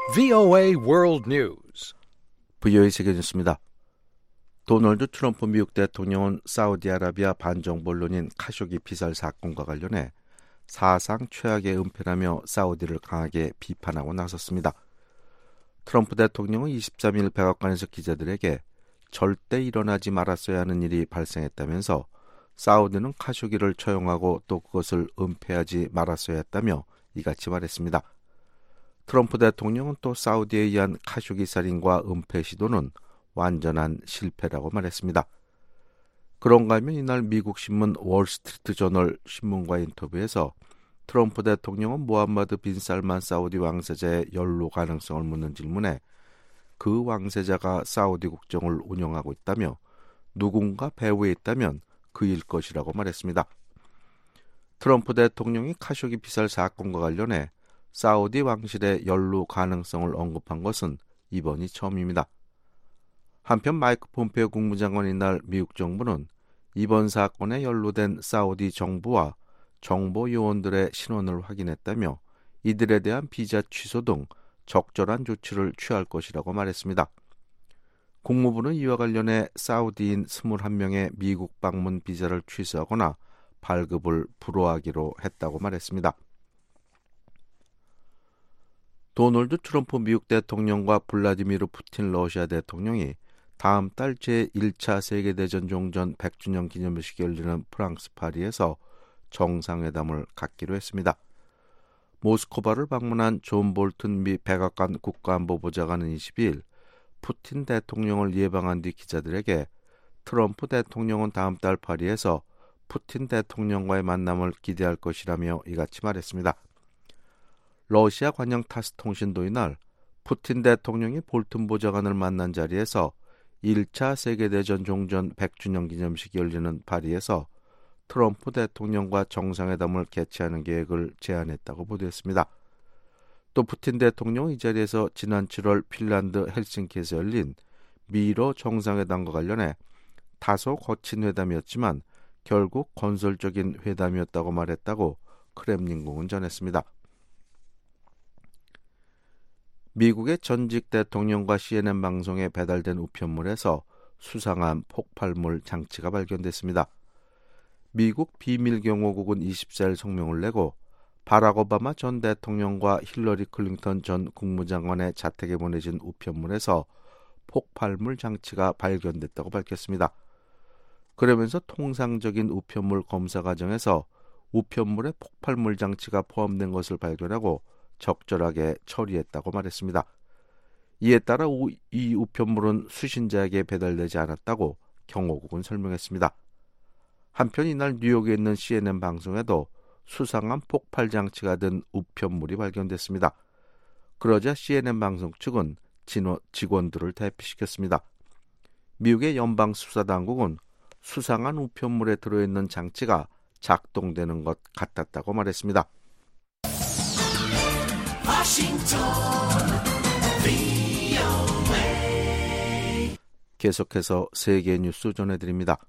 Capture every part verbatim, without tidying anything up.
브이오에이 World News. 브이오에이 세계 뉴스입니다. 도널드 트럼프 미국 대통령은 사우디아라비아 반정부 언론인 카쇼기 피살 사건과 관련해 사상 최악의 은폐라며 사우디를 강하게 비판하고 나섰습니다. 트럼프 대통령은 이십삼 일 백악관에서 기자들에게 절대 일어나지 말았어야 하는 일이 발생했다면서 사우디는 카쇼기를 처형하고 또 그것을 은폐하지 말았어야 했다며 이같이 말했습니다. 트럼프 대통령은 또 사우디에 의한 카쇼기 살인과 은폐 시도는 완전한 실패라고 말했습니다. 그런가 하면 이날 미국 신문 월스트리트 저널 신문과의 인터뷰에서 트럼프 대통령은 모함마드 빈 살만 사우디 왕세자의 연루 가능성을 묻는 질문에 그 왕세자가 사우디 국정을 운영하고 있다며 누군가 배후에 있다면 그일 것이라고 말했습니다. 트럼프 대통령이 카쇼기 피살 사건과 관련해 사우디 왕실의 연루 가능성을 언급한 것은 이번이 처음입니다. 한편 마이크 폼페오 국무장관이 이날 미국 정부는 이번 사건에 연루된 사우디 정부와 정보 요원들의 신원을 확인했다며 이들에 대한 비자 취소 등 적절한 조치를 취할 것이라고 말했습니다. 국무부는 이와 관련해 사우디인 이십일 명의 미국 방문 비자를 취소하거나 발급을 불허하기로 했다고 말했습니다. 도널드 트럼프 미국 대통령과 블라디미르 푸틴 러시아 대통령이 다음 달 제일 차 세계대전 종전 백 주년 기념식이 열리는 프랑스 파리에서 정상회담을 갖기로 했습니다. 모스크바를 방문한 존 볼튼 미 백악관 국가안보보좌관은 이십이 일 푸틴 대통령을 예방한 뒤 기자들에게 트럼프 대통령은 다음 달 파리에서 푸틴 대통령과의 만남을 기대할 것이라며 이같이 말했습니다. 러시아 관영 타스 통신도 이날 푸틴 대통령이 볼튼 보좌관을 만난 자리에서 일 차 세계대전 종전 백 주년 기념식이 열리는 파리에서 트럼프 대통령과 정상회담을 개최하는 계획을 제안했다고 보도했습니다. 또 푸틴 대통령은 이 자리에서 지난 칠월 핀란드 헬싱키에서 열린 미러 정상회담과 관련해 다소 거친 회담이었지만 결국 건설적인 회담이었다고 말했다고 크렘린궁은 전했습니다. 미국의 전직 대통령과 씨엔엔 방송에 배달된 우편물에서 수상한 폭발물 장치가 발견됐습니다. 미국 비밀경호국은 이십사 일 성명을 내고 바락 오바마 전 대통령과 힐러리 클린턴 전 국무장관의 자택에 보내진 우편물에서 폭발물 장치가 발견됐다고 밝혔습니다. 그러면서 통상적인 우편물 검사 과정에서 우편물에 폭발물 장치가 포함된 것을 발견하고 적절하게 처리했다고 말했습니다. 이에 따라 우, 이 우편물은 수신자에게 배달되지 않았다고 경호국은 설명했습니다. 한편 이날 뉴욕에 있는 씨엔엔 방송에도 수상한 폭발 장치가 든 우편물이 발견됐습니다. 그러자 씨엔엔 방송 측은 진호, 직원들을 대피시켰습니다. 미국의 연방수사당국은 수상한 우편물에 들어있는 장치가 작동되는 것 같았다고 말했습니다. 계속해서 세계 뉴스 전해드립니다.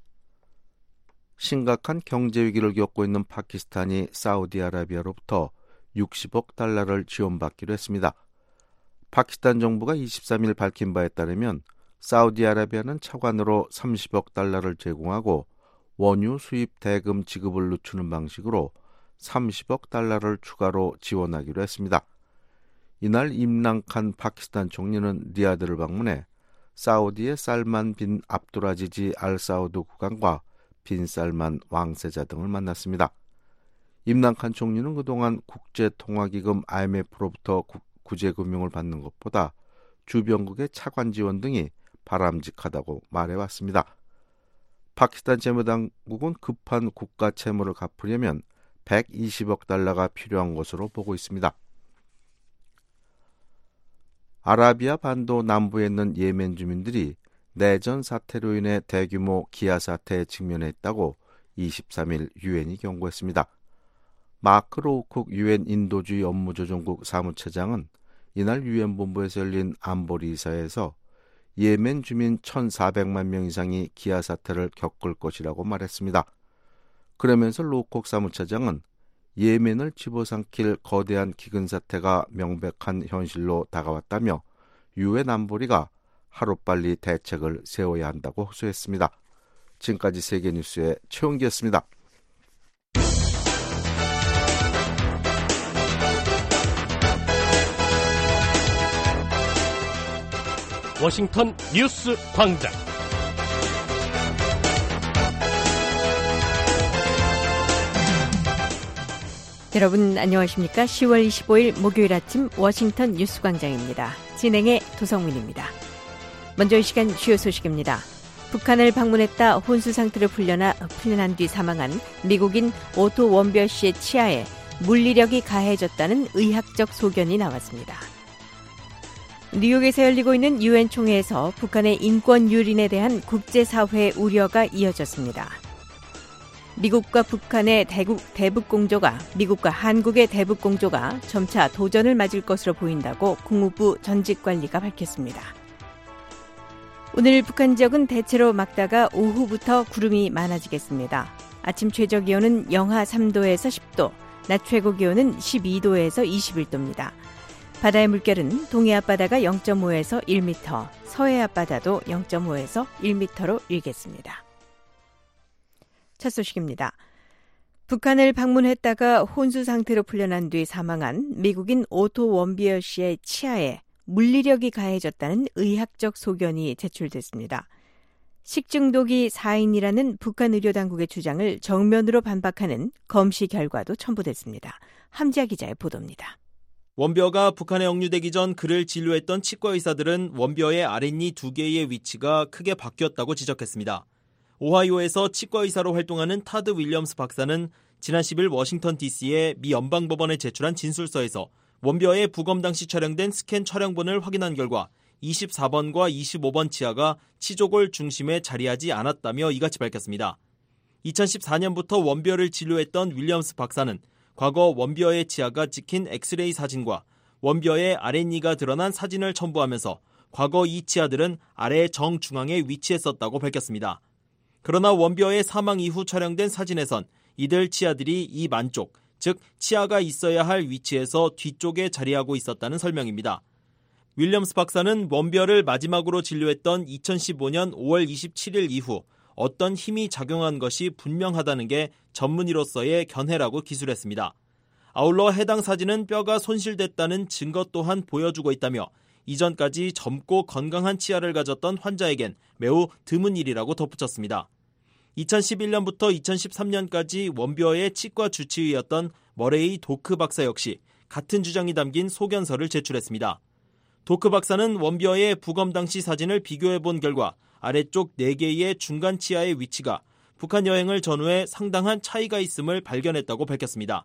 심각한 경제 위기를 겪고 있는 파키스탄이 사우디아라비아로부터 육십억 달러를 지원받기로 했습니다. 파키스탄 정부가 이십삼 일 밝힌 바에 따르면 사우디아라비아는 차관으로 삼십억 달러를 제공하고 원유 수입 대금 지급을 늦추는 방식으로 삼십억 달러를 추가로 지원하기로 했습니다. 이날 임란칸 파키스탄 총리는 리야드를 방문해 사우디의 살만 빈 압두라지지 알 사우드 국왕과 빈 살만 왕세자 등을 만났습니다. 임란칸 총리는 그동안 국제통화기금 아이엠에프로부터 구제금융을 받는 것보다 주변국의 차관 지원 등이 바람직하다고 말해왔습니다. 파키스탄 재무당국은 급한 국가 채무를 갚으려면 백이십억 달러가 필요한 것으로 보고 있습니다. 아라비아 반도 남부에 있는 예멘 주민들이 내전 사태로 인해 대규모 기아 사태에 직면했다고 이십삼 일 유엔이 경고했습니다. 마크 로우쿡 유엔 인도주의 업무조정국 사무처장은 이날 유엔 본부에서 열린 안보리 이사회에서 예멘 주민 천사백만 명 이상이 기아 사태를 겪을 것이라고 말했습니다. 그러면서 로우쿡 사무처장은 예멘을 집어삼킬 거대한 기근 사태가 명백한 현실로 다가왔다며 유엔 안보리가 하루빨리 대책을 세워야 한다고 호소했습니다. 지금까지 세계뉴스의 최원기였습니다. 워싱턴 뉴스 광장. 여러분 안녕하십니까? 시월 이십오일 목요일 아침 워싱턴 뉴스 광장입니다. 진행의 도성민입니다. 먼저 이 시간 주요 소식입니다. 북한을 방문했다 혼수 상태로 풀려나, 풀려난 뒤 사망한 미국인 오토 원비어 씨의 치아에 물리력이 가해졌다는 의학적 소견이 나왔습니다. 뉴욕에서 열리고 있는 유엔 총회에서 북한의 인권 유린에 대한 국제사회의 우려가 이어졌습니다. 미국과 북한의 대국, 대북공조가, 미국과 한국의 대북공조가 점차 도전을 맞을 것으로 보인다고 국무부 전직관리가 밝혔습니다. 오늘 북한 지역은 대체로 맑다가 오후부터 구름이 많아지겠습니다. 아침 최저기온은 영하 삼도에서 십도, 낮 최고기온은 십이도에서 이십일도입니다. 바다의 물결은 동해 앞바다가 영점오에서 일 미터, 서해 앞바다도 영점오에서 일 미터로 일겠습니다. 첫 소식입니다. 북한을 방문했다가 혼수 상태로 풀려난 뒤 사망한 미국인 오토 원비어 씨의 치아에 물리력이 가해졌다는 의학적 소견이 제출됐습니다. 식중독이 사인이라는 북한 의료당국의 주장을 정면으로 반박하는 검시 결과도 첨부됐습니다. 함지아 기자의 보도입니다. 원비어가 북한에 억류되기 전 그를 진료했던 치과 의사들은 원비어의 아랫니 두 개의 위치가 크게 바뀌었다고 지적했습니다. 오하이오에서 치과 의사로 활동하는 타드 윌리엄스 박사는 지난 십일 워싱턴 디씨의 미 연방법원에 제출한 진술서에서 원비어의 부검 당시 촬영된 스캔 촬영본을 확인한 결과 이십사번과 이십오번 치아가 치조골 중심에 자리하지 않았다며 이같이 밝혔습니다. 이천십사년부터 원비어를 진료했던 윌리엄스 박사는 과거 원비어의 치아가 찍힌 엑스레이 사진과 원비어의 아랫니가 드러난 사진을 첨부하면서 과거 이 치아들은 아래 정중앙에 위치했었다고 밝혔습니다. 그러나 원비어의 사망 이후 촬영된 사진에선 이들 치아들이 이 만쪽, 즉 치아가 있어야 할 위치에서 뒤쪽에 자리하고 있었다는 설명입니다. 윌리엄스 박사는 원비어를 마지막으로 진료했던 이천십오년 오월 이십칠일 이후 어떤 힘이 작용한 것이 분명하다는 게 전문의로서의 견해라고 기술했습니다. 아울러 해당 사진은 뼈가 손실됐다는 증거 또한 보여주고 있다며 이전까지 젊고 건강한 치아를 가졌던 환자에겐 매우 드문 일이라고 덧붙였습니다. 이천십일년부터 이천십삼년까지 원비어의 치과 주치의였던 머레이 도크 박사 역시 같은 주장이 담긴 소견서를 제출했습니다. 도크 박사는 원비어의 부검 당시 사진을 비교해본 결과 아래쪽 네 개의 중간 치아의 위치가 북한 여행을 전후에 상당한 차이가 있음을 발견했다고 밝혔습니다.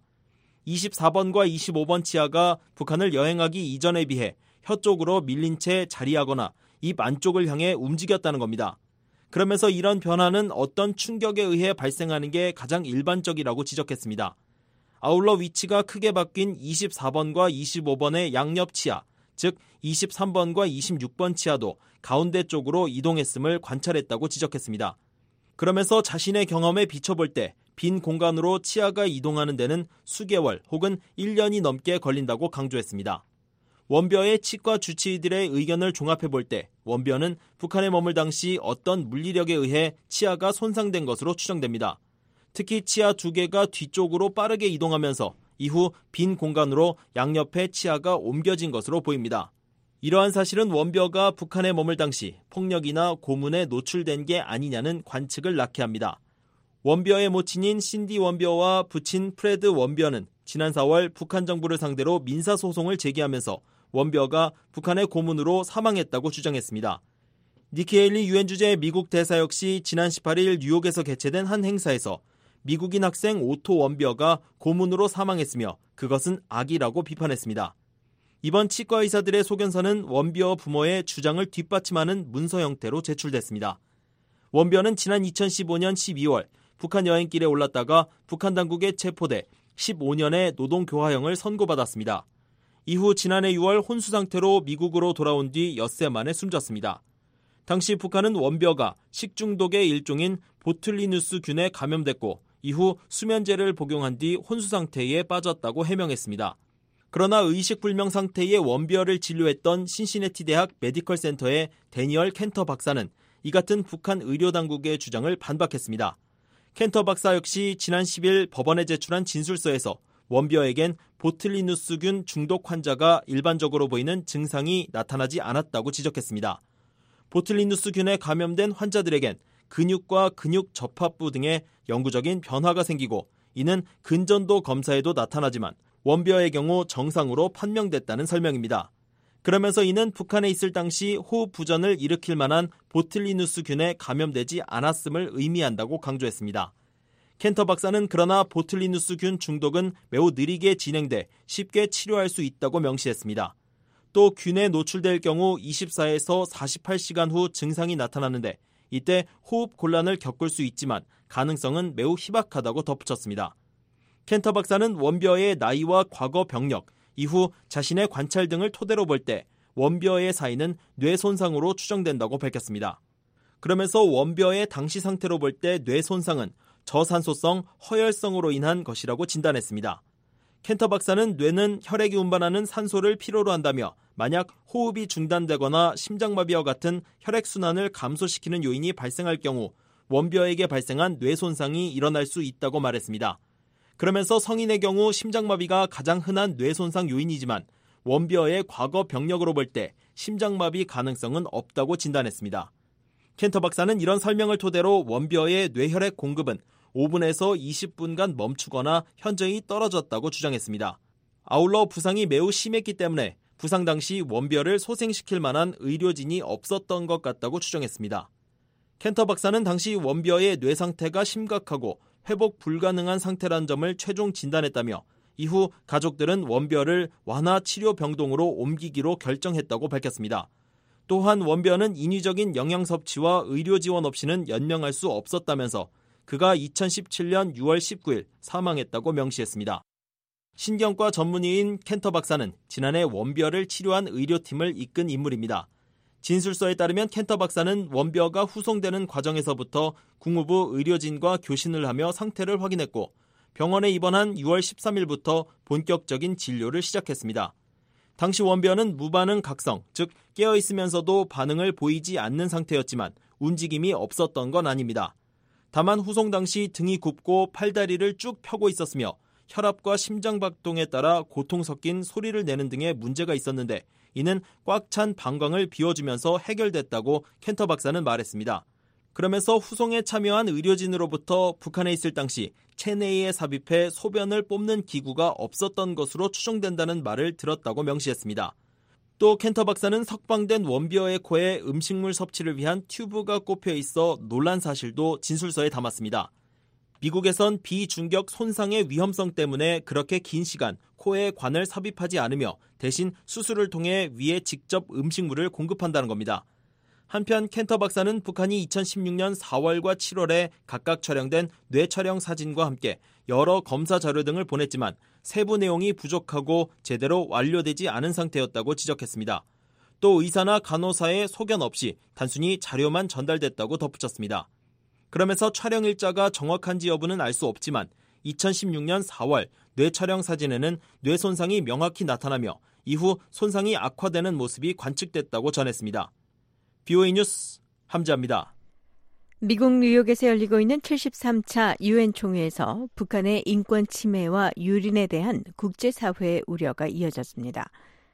이십사번과 이십오번 치아가 북한을 여행하기 이전에 비해 혀 쪽으로 밀린 채 자리하거나 입 안쪽을 향해 움직였다는 겁니다. 그러면서 이런 변화는 어떤 충격에 의해 발생하는 게 가장 일반적이라고 지적했습니다. 아울러 위치가 크게 바뀐 이십사번과 이십오번의 양옆 치아, 즉 이십삼번과 이십육번 치아도 가운데 쪽으로 이동했음을 관찰했다고 지적했습니다. 그러면서 자신의 경험에 비춰볼 때 빈 공간으로 치아가 이동하는 데는 수개월 혹은 일 년이 넘게 걸린다고 강조했습니다. 원비어의 치과 주치의들의 의견을 종합해볼 때 원비어는 북한에 머물 당시 어떤 물리력에 의해 치아가 손상된 것으로 추정됩니다. 특히 치아 두 개가 뒤쪽으로 빠르게 이동하면서 이후 빈 공간으로 양옆에 치아가 옮겨진 것으로 보입니다. 이러한 사실은 원비어가 북한에 머물 당시 폭력이나 고문에 노출된 게 아니냐는 관측을 낳게 합니다. 원비어의 모친인 신디 원비어와 부친 프레드 원비어는 지난 사월 북한 정부를 상대로 민사소송을 제기하면서 원비어가 북한의 고문으로 사망했다고 주장했습니다. 니키 헤일리 유엔 주재 미국 대사 역시 지난 십팔일 뉴욕에서 개최된 한 행사에서 미국인 학생 오토 원비어가 고문으로 사망했으며 그것은 악이라고 비판했습니다. 이번 치과 의사들의 소견서는 원비어 부모의 주장을 뒷받침하는 문서 형태로 제출됐습니다. 원비어는 지난 이천십오년 십이월 북한 여행길에 올랐다가 북한 당국에 체포돼 십오년의 노동교화형을 선고받았습니다. 이후 지난해 유월 혼수 상태로 미국으로 돌아온 뒤 엿새 만에 숨졌습니다. 당시 북한은 원비어가 식중독의 일종인 보틀리누스균에 감염됐고 이후 수면제를 복용한 뒤 혼수 상태에 빠졌다고 해명했습니다. 그러나 의식불명 상태의 원비어를 진료했던 신시내티 대학 메디컬 센터의 데니얼 켄터 박사는 이 같은 북한 의료당국의 주장을 반박했습니다. 켄터 박사 역시 지난 십일 법원에 제출한 진술서에서 원비어에겐 보틀리누스균 중독 환자가 일반적으로 보이는 증상이 나타나지 않았다고 지적했습니다. 보틀리누스균에 감염된 환자들에겐 근육과 근육 접합부 등의 영구적인 변화가 생기고 이는 근전도 검사에도 나타나지만 원비어의 경우 정상으로 판명됐다는 설명입니다. 그러면서 이는 북한에 있을 당시 호흡 부전을 일으킬 만한 보틀리누스균에 감염되지 않았음을 의미한다고 강조했습니다. 켄터 박사는 그러나 보틀리누스균 중독은 매우 느리게 진행돼 쉽게 치료할 수 있다고 명시했습니다. 또 균에 노출될 경우 이십사에서 사십팔 시간 후 증상이 나타나는데 이때 호흡 곤란을 겪을 수 있지만 가능성은 매우 희박하다고 덧붙였습니다. 켄터 박사는 원비어의 나이와 과거 병력, 이후 자신의 관찰 등을 토대로 볼 때 원비어의 사인은 뇌 손상으로 추정된다고 밝혔습니다. 그러면서 원비어의 당시 상태로 볼 때 뇌 손상은 저산소성 허혈성으로 인한 것이라고 진단했습니다. 켄터 박사는 뇌는 혈액이 운반하는 산소를 필요로 한다며 만약 호흡이 중단되거나 심장마비와 같은 혈액순환을 감소시키는 요인이 발생할 경우 원비어에게 발생한 뇌 손상이 일어날 수 있다고 말했습니다. 그러면서 성인의 경우 심장마비가 가장 흔한 뇌 손상 요인이지만 원비어의 과거 병력으로 볼 때 심장마비 가능성은 없다고 진단했습니다. 켄터 박사는 이런 설명을 토대로 원비어의 뇌혈액 공급은 오 분에서 이십 분간 멈추거나 현저히 떨어졌다고 주장했습니다. 아울러 부상이 매우 심했기 때문에 부상 당시 원비어를 소생시킬 만한 의료진이 없었던 것 같다고 추정했습니다. 켄터 박사는 당시 원비어의 뇌 상태가 심각하고 회복 불가능한 상태라는 점을 최종 진단했다며 이후 가족들은 원비어를 완화 치료 병동으로 옮기기로 결정했다고 밝혔습니다. 또한 원비어는 인위적인 영양 섭취와 의료 지원 없이는 연명할 수 없었다면서 그가 이천십칠 년 유월 십구일 사망했다고 명시했습니다. 신경과 전문의인 켄터 박사는 지난해 원비어를 치료한 의료팀을 이끈 인물입니다. 진술서에 따르면 켄터 박사는 원비어가 후송되는 과정에서부터 국무부 의료진과 교신을 하며 상태를 확인했고 병원에 입원한 유월 십삼일부터 본격적인 진료를 시작했습니다. 당시 원비어는 무반응 각성, 즉 깨어있으면서도 반응을 보이지 않는 상태였지만 움직임이 없었던 건 아닙니다. 다만 후송 당시 등이 굽고 팔다리를 쭉 펴고 있었으며 혈압과 심장박동에 따라 고통 섞인 소리를 내는 등의 문제가 있었는데 이는 꽉 찬 방광을 비워주면서 해결됐다고 켄터 박사는 말했습니다. 그러면서 후송에 참여한 의료진으로부터 북한에 있을 당시 체내에 삽입해 소변을 뽑는 기구가 없었던 것으로 추정된다는 말을 들었다고 명시했습니다. 또 켄터 박사는 석방된 원비어의 코에 음식물 섭취를 위한 튜브가 꼽혀 있어 놀란 사실도 진술서에 담았습니다. 미국에선 비중격 손상의 위험성 때문에 그렇게 긴 시간 코에 관을 삽입하지 않으며 대신 수술을 통해 위에 직접 음식물을 공급한다는 겁니다. 한편 켄터 박사는 북한이 이천십육 년 사월과 칠월에 각각 촬영된 뇌 촬영 사진과 함께 여러 검사 자료 등을 보냈지만 세부 내용이 부족하고 제대로 완료되지 않은 상태였다고 지적했습니다. 또 의사나 간호사의 소견 없이 단순히 자료만 전달됐다고 덧붙였습니다. 그러면서 촬영 일자가 정확한지 여부는 알 수 없지만 이천십육 년 사월 뇌 촬영 사진에는 뇌 손상이 명확히 나타나며 이후 손상이 악화되는 모습이 관측됐다고 전했습니다. 비오에이 뉴스 함지아입니다. 미국 뉴욕에서 열리고 있는 칠십삼 차 유엔 총회에서 북한의 인권 침해와 유린에 대한 국제사회의 우려가 이어졌습니다.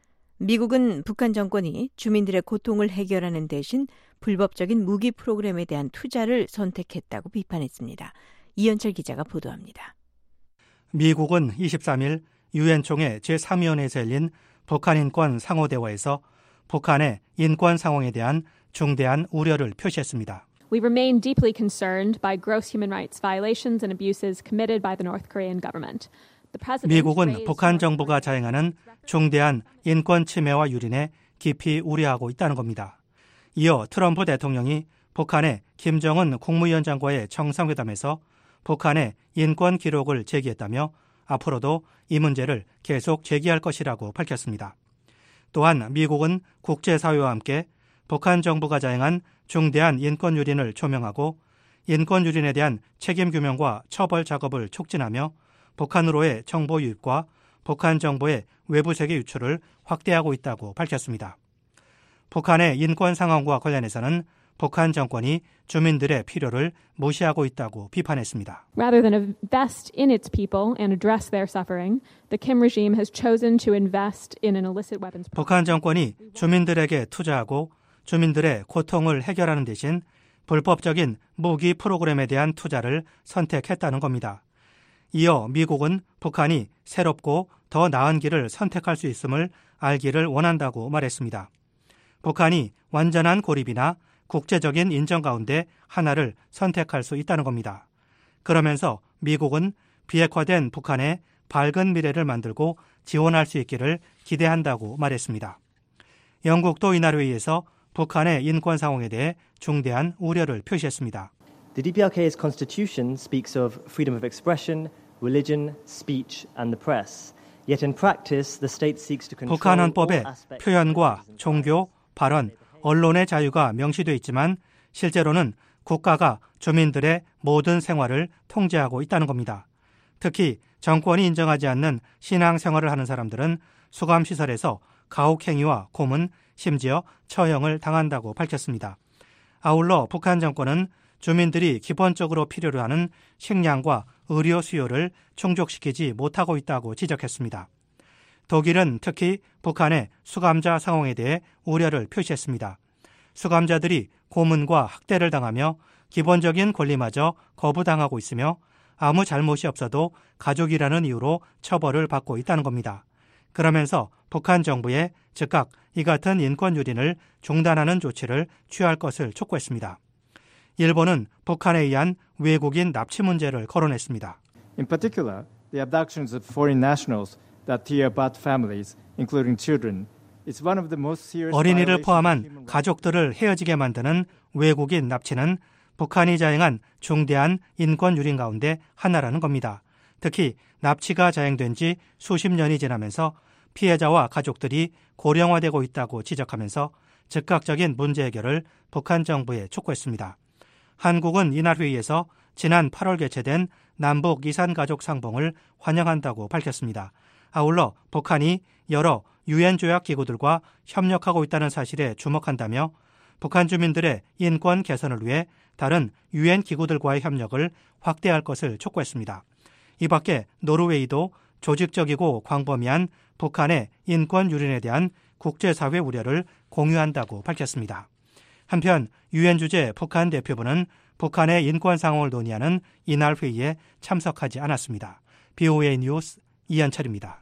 미국은 북한 정권이 주민들의 고통을 해결하는 대신 불법적인 무기 프로그램에 대한 투자를 선택했다고 비판했습니다. 이현철 기자가 보도합니다. 미국은 이십삼일 유엔 총회 제삼 위원회에서 열린 북한 인권 상호대화에서 북한의 인권 상황에 대한 중대한 우려를 표시했습니다. We remain deeply concerned by gross human rights violations and abuses committed by the North Korean government. 미국은 북한 정부가 자행하는 중대한 인권 침해와 유린에 깊이 우려하고 있다는 겁니다. 이어 트럼프 대통령이 북한의 김정은 국무위원장과의 정상회담에서 북한의 인권 기록을 제기했다며 앞으로도 이 문제를 계속 제기할 것이라고 밝혔습니다. 또한 미국은 국제사회와 함께 북한 정부가 자행한 중대한 인권 유린을 조명하고 인권 유린에 대한 책임 규명과 처벌 작업을 촉진하며 북한으로의 정보 유입과 북한 정보의 외부 세계 유출을 확대하고 있다고 밝혔습니다. 북한의 인권 상황과 관련해서는 북한 정권이 주민들의 필요를 무시하고 있다고 비판했습니다. Rather than invest in its people and address their suffering, the Kim regime has chosen to invest in an illicit weapons program. 북한 정권이 주민들에게 투자하고 주민들의 고통을 해결하는 대신 불법적인 무기 프로그램에 대한 투자를 선택했다는 겁니다. 이어 미국은 북한이 새롭고 더 나은 길을 선택할 수 있음을 알기를 원한다고 말했습니다. 북한이 완전한 고립이나 국제적인 인정 가운데 하나를 선택할 수 있다는 겁니다. 그러면서 미국은 비핵화된 북한의 밝은 미래를 만들고 지원할 수 있기를 기대한다고 말했습니다. 영국도 이날 회의에서 북한의 인권 상황에 대해 중대한 우려를 표시했습니다. The 디피아르케이's constitution speaks of freedom of expression, religion, speech and the press. Yet in practice, the state seeks to control 북한 헌법에 all aspects 표현과 종교, 발언, 언론의 자유가 명시되어 있지만 실제로는 국가가 주민들의 모든 생활을 통제하고 있다는 겁니다. 특히 정권이 인정하지 않는 신앙생활을 하는 사람들은 수감시설에서 가혹행위와 고문, 심지어 처형을 당한다고 밝혔습니다. 아울러 북한 정권은 주민들이 기본적으로 필요로 하는 식량과 의료 수요를 충족시키지 못하고 있다고 지적했습니다. 독일은 특히 북한의 수감자 상황에 대해 우려를 표시했습니다. 수감자들이 고문과 학대를 당하며 기본적인 권리마저 거부당하고 있으며 아무 잘못이 없어도 가족이라는 이유로 처벌을 받고 있다는 겁니다. 그러면서 북한 정부에 즉각 이 같은 인권 유린을 중단하는 조치를 취할 것을 촉구했습니다. 일본은 북한에 의한 외국인 납치 문제를 거론했습니다. In particular, the abductions of foreign nationals that tear apart families, including children, is one of the most serious 어린이를 violations of human 포함한 rights. 가족들을 헤어지게 만드는 외국인 납치는 북한이 자행한 중대한 인권 유린 가운데 하나라는 겁니다. 특히 납치가 자행된 지 수십 년이 지나면서 피해자와 가족들이 고령화되고 있다고 지적하면서 즉각적인 문제 해결을 북한 정부에 촉구했습니다. 한국은 이날 회의에서 지난 팔월 개최된 남북 이산가족 상봉을 환영한다고 밝혔습니다. 아울러 북한이 여러 유엔 조약 기구들과 협력하고 있다는 사실에 주목한다며 북한 주민들의 인권 개선을 위해 다른 유엔 기구들과의 협력을 확대할 것을 촉구했습니다. 이 밖에 노르웨이도 조직적이고 광범위한 북한의 인권 유린에 대한 국제사회 우려를 공유한다고 밝혔습니다. 한편 유엔 주재 북한 대표부는 북한의 인권 상황을 논의하는 이날 회의에 참석하지 않았습니다. 비오에이 뉴스 이한철입니다.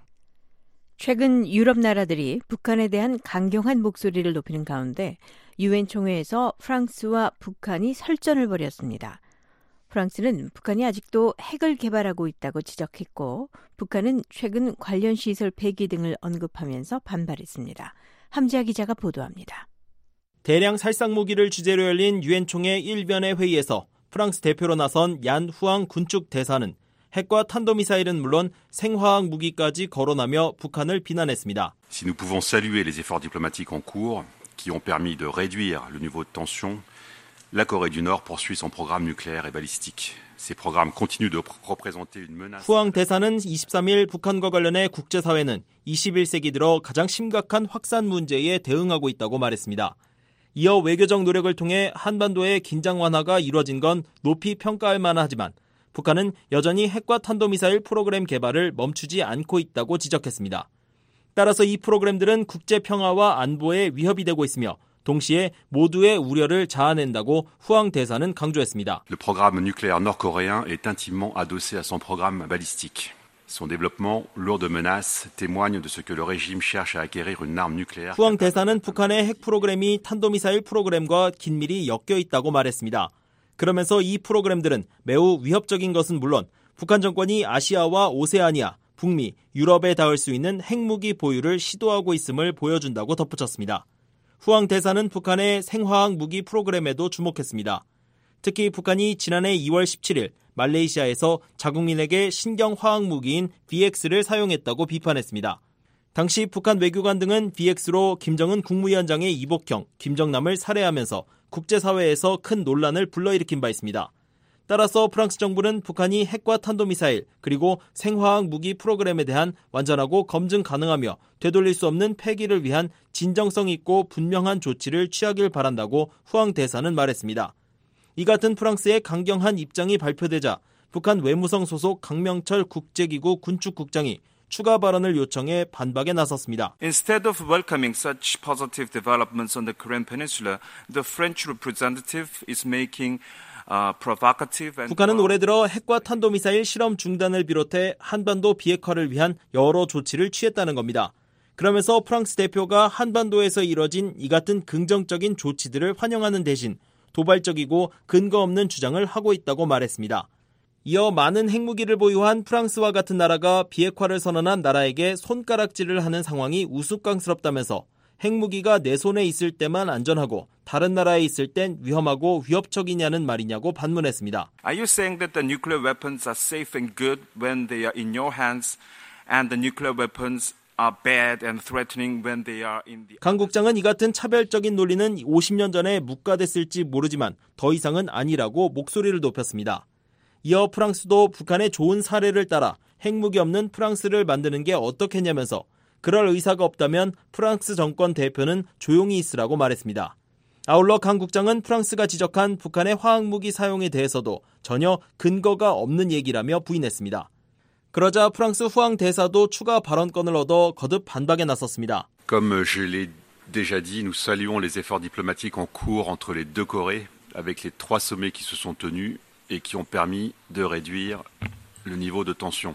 최근 유럽 나라들이 북한에 대한 강경한 목소리를 높이는 가운데 유엔 총회에서 프랑스와 북한이 설전을 벌였습니다. 프랑스는 북한이 아직도 핵을 개발하고 있다고 지적했고 북한은 최근 관련 시설 폐기 등을 언급하면서 반발했습니다. 함지아 기자가 보도합니다. 대량 살상무기를 주제로 열린 유엔 총회 일변의 회의에서 프랑스 대표로 나선 얀 후앙 군축 대사는 핵과 탄도미사일은 물론 생화학 무기까지 거론하며 북한을 비난했습니다. Si nous pouvons saluer les efforts diplomatiques en cours qui ont permis de réduire le niveau de tension, la Corée du Nord poursuit son programme nucléaire et balistique. Ces programmes continuent de représenter une menace. 후앙 대사는 이십삼 일 북한과 관련해 국제사회는 이십일 세기 들어 가장 심각한 확산 문제에 대응하고 있다고 말했습니다. 이어 외교적 노력을 통해 한반도의 긴장 완화가 이루어진 건 높이 평가할 만하지만 북한은 여전히 핵과 탄도미사일 프로그램 개발을 멈추지 않고 있다고 지적했습니다. 따라서 이 프로그램들은 국제 평화와 안보에 위협이 되고 있으며 동시에 모두의 우려를 자아낸다고 후앙 대사는 강조했습니다. Le programme nucléaire nord-coréen est intimement adossé à son programme balistique. Son développement, lourd de menaces, témoigne de ce que le régime cherche à acquérir une arme nucléaire. 후앙 대사는 북한의 핵 프로그램이 탄도미사일 프로그램과 긴밀히 엮여 있다고 말했습니다. 그러면서 이 프로그램들은 매우 위협적인 것은 물론 북한 정권이 아시아와 오세아니아, 북미, 유럽에 닿을 수 있는 핵무기 보유를 시도하고 있음을 보여준다고 덧붙였습니다. 후앙 대사는 북한의 생화학 무기 프로그램에도 주목했습니다. 특히 북한이 지난해 이월 십칠일 말레이시아에서 자국민에게 신경화학 무기인 비엑스를 사용했다고 비판했습니다. 당시 북한 외교관 등은 비엑스로 김정은 국무위원장의 이복형, 김정남을 살해하면서 국제사회에서 큰 논란을 불러일으킨 바 있습니다. 따라서 프랑스 정부는 북한이 핵과 탄도미사일 그리고 생화학 무기 프로그램에 대한 완전하고 검증 가능하며 되돌릴 수 없는 폐기를 위한 진정성 있고 분명한 조치를 취하길 바란다고 후앙 대사는 말했습니다. 이 같은 프랑스의 강경한 입장이 발표되자 북한 외무성 소속 강명철 국제기구 군축국장이 추가 발언을 요청해 반박에 나섰습니다. Instead of welcoming such positive developments on the Korean Peninsula, the French representative is making uh, provocative and 북한은 올해 들어 핵과 탄도미사일 실험 중단을 비롯해 한반도 비핵화를 위한 여러 조치를 취했다는 겁니다. 그러면서 프랑스 대표가 한반도에서 이뤄진 이 같은 긍정적인 조치들을 환영하는 대신 도발적이고 근거 없는 주장을 하고 있다고 말했습니다. 이어 많은 핵무기를 보유한 프랑스와 같은 나라가 비핵화를 선언한 나라에게 손가락질을 하는 상황이 우스꽝스럽다면서 핵무기가 내 손에 있을 때만 안전하고 다른 나라에 있을 땐 위험하고 위협적이냐는 말이냐고 반문했습니다. Are you saying that the nuclear weapons are safe and good when they are in your hands and the nuclear weapons are bad and threatening when they are in the... 강 국장은 이 같은 차별적인 논리는 오십 년 전에 묵과됐을지 모르지만 더 이상은 아니라고 목소리를 높였습니다. 이어 프랑스도 북한의 좋은 사례를 따라 핵무기 없는 프랑스를 만드는 게 어떻겠냐면서 그럴 의사가 없다면 프랑스 정권 대표는 조용히 있으라고 말했습니다. 아울러 강 국장은 프랑스가 지적한 북한의 화학무기 사용에 대해서도 전혀 근거가 없는 얘기라며 부인했습니다. 그러자 프랑스 후앙 대사도 추가 발언권을 얻어 거듭 반박에 나섰습니다. Comme je l'ai déjà dit, nous saluons les efforts diplomatiques en cours entre les deux Corées avec les trois sommets qui se sont tenus et qui ont permis de réduire le niveau de tension.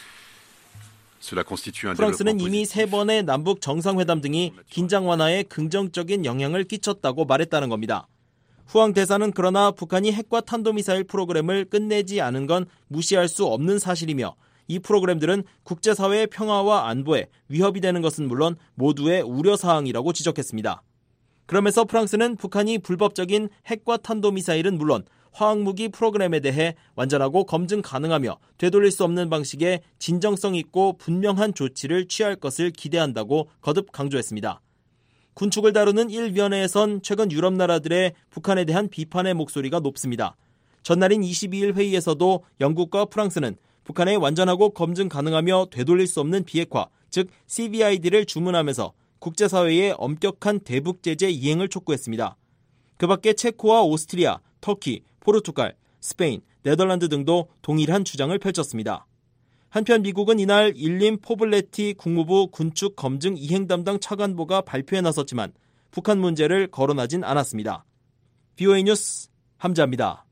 Cela constitue un 프랑스는 이미 세 번의 남북 정상회담 등이 긴장 완화에 긍정적인 영향을 끼쳤다고 말했다는 겁니다. 후앙 대사는 그러나 북한이 핵과 탄도미사일 프로그램을 끝내지 않은 건 무시할 수 없는 사실이며 이 프로그램들은 국제사회의 평화와 안보에 위협이 되는 것은 물론 모두의 우려사항이라고 지적했습니다. 그러면서 프랑스는 북한이 불법적인 핵과 탄도미사일은 물론 화학무기 프로그램에 대해 완전하고 검증 가능하며 되돌릴 수 없는 방식의 진정성 있고 분명한 조치를 취할 것을 기대한다고 거듭 강조했습니다. 군축을 다루는 일 위원회에선 최근 유럽 나라들의 북한에 대한 비판의 목소리가 높습니다. 전날인 이십이 일 회의에서도 영국과 프랑스는 북한의 완전하고 검증 가능하며 되돌릴 수 없는 비핵화, 즉 씨비아이디를 주문하면서 국제사회의 엄격한 대북 제재 이행을 촉구했습니다. 그 밖에 체코와 오스트리아, 터키, 포르투갈, 스페인, 네덜란드 등도 동일한 주장을 펼쳤습니다. 한편 미국은 이날 일림 포블레티 국무부 군축 검증 이행 담당 차관보가 발표에 나섰지만 북한 문제를 거론하진 않았습니다. 비오에이 뉴스 함자입니다.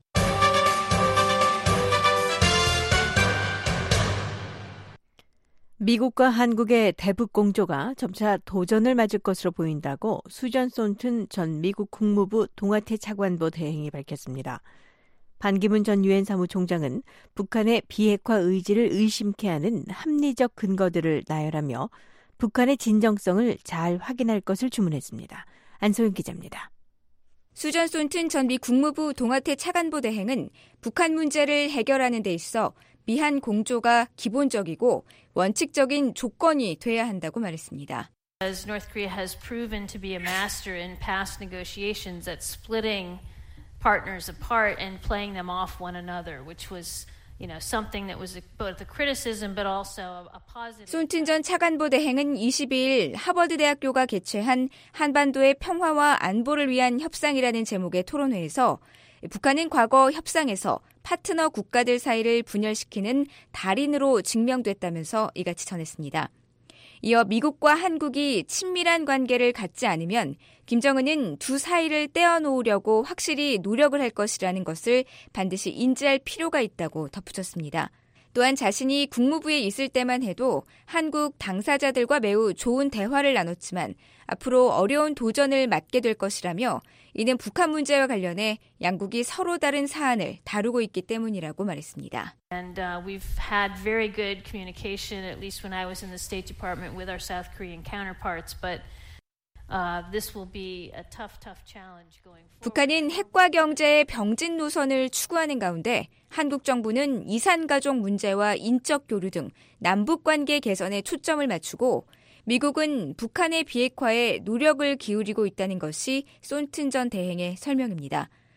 미국과 한국의 대북 공조가 점차 도전을 맞을 것으로 보인다고 수전 손튼 전 미국 국무부 동아태 차관보 대행이 밝혔습니다. 반기문 전 유엔 사무총장은 북한의 비핵화 의지를 의심케 하는 합리적 근거들을 나열하며 북한의 진정성을 잘 확인할 것을 주문했습니다. 안소영 기자입니다. 수전 손튼 전 미 국무부 동아태 차관보 대행은 북한 문제를 해결하는 데 있어 미한 공조가 기본적이고 원칙적인 조건이 돼야 한다고 말했습니다. As North Korea has proven to be a master in past negotiations at splitting partners apart and playing them off one another, which was, you know, something that was both a criticism but also a positive. 손튼 전 차관보 대행은 이십이 일 하버드 대학교가 개최한 한반도의 평화와 안보를 위한 협상이라는 제목의 토론회에서 북한은 과거 협상에서 파트너 국가들 사이를 분열시키는 달인으로 증명됐다면서 이같이 전했습니다. 이어 미국과 한국이 친밀한 관계를 갖지 않으면 김정은은 두 사이를 떼어놓으려고 확실히 노력을 할 것이라는 것을 반드시 인지할 필요가 있다고 덧붙였습니다. 또한 자신이 국무부에 있을 때만 해도 한국 당사자들과 매우 좋은 대화를 나눴지만 앞으로 어려운 도전을 맞게 될 것이라며 이는 북한 문제와 관련해 양국이 서로 다른 사안을 다루고 있기 때문이라고 말했습니다. And uh, we've had very good communication, at least when I was in the State Department, with our South Korean counterparts, but uh, this will be a tough, tough challenge going forward. 북한은 핵과 경제의 병진 노선을 추구하는 가운데 한국 정부는 이산가족 문제와 인적 교류 등 남북 관계 개선에 초점을 맞추고 미국은 북한의 비핵화에 노력을 기울이고 있다는 것이 손튼 전 대행의 설명입니다.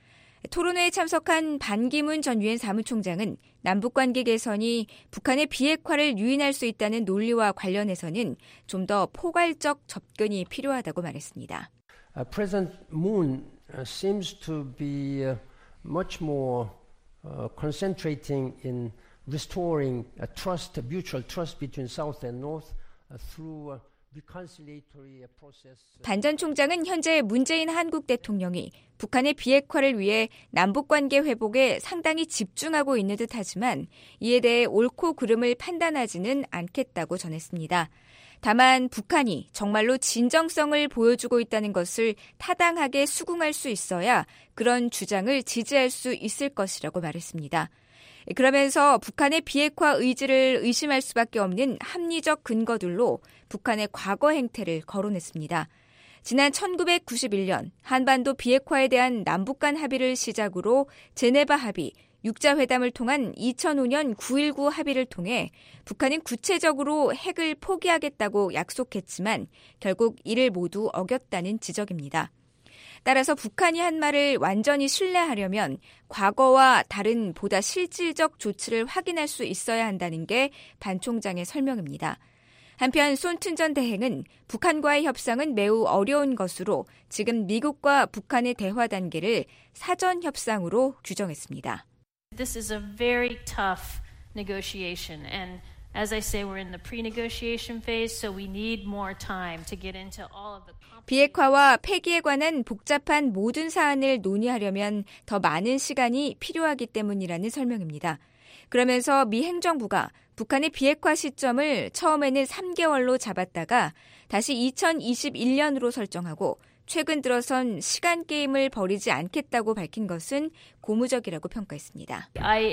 토론회에 참석한 반기문 전 유엔 사무총장은 남북관계 개선이 북한의 비핵화를 유인할 수 있다는 논리와 관련해서는 좀 더 포괄적 접근이 필요하다고 말했습니다. Uh, President Moon uh, seems to be uh, much more uh, concentrating in restoring a trust, a mutual trust between South and North uh, through uh, 반 전 총장은 현재 문재인 한국 대통령이 북한의 비핵화를 위해 남북관계 회복에 상당히 집중하고 있는 듯하지만 이에 대해 옳고 그름을 판단하지는 않겠다고 전했습니다. 다만 북한이 정말로 진정성을 보여주고 있다는 것을 타당하게 수긍할 수 있어야 그런 주장을 지지할 수 있을 것이라고 말했습니다. 그러면서 북한의 비핵화 의지를 의심할 수밖에 없는 합리적 근거들로 북한의 과거 행태를 거론했습니다. 지난 천구백구십일 년 한반도 비핵화에 대한 남북 간 합의를 시작으로 제네바 합의, 육자회담을 통한 이천오 년 구일구 합의를 통해 북한은 구체적으로 핵을 포기하겠다고 약속했지만 결국 이를 모두 어겼다는 지적입니다. 따라서 북한이 한 말을 완전히 신뢰하려면 과거와 다른 보다 실질적 조치를 확인할 수 있어야 한다는 게 반 총장의 설명입니다. 한편 손튼 전 대행은 북한과의 협상은 매우 어려운 것으로 지금 미국과 북한의 대화 단계를 사전 협상으로 규정했습니다. This is a very tough negotiation and as I say, we're in the pre-negotiation phase, so we need more time to get into all of the 비핵화와 폐기에 관한 복잡한 모든 사안을 논의하려면 더 많은 시간이 필요하기 때문이라는 설명입니다. 그러면서 미 행정부가 북한의 비핵화 시점을 처음에는 삼 개월로 잡았다가 다시 이천이십일 년으로 설정하고 최근 들어선 시간 게임을 벌이지 않겠다고 밝힌 것은 고무적이라고 평가했습니다.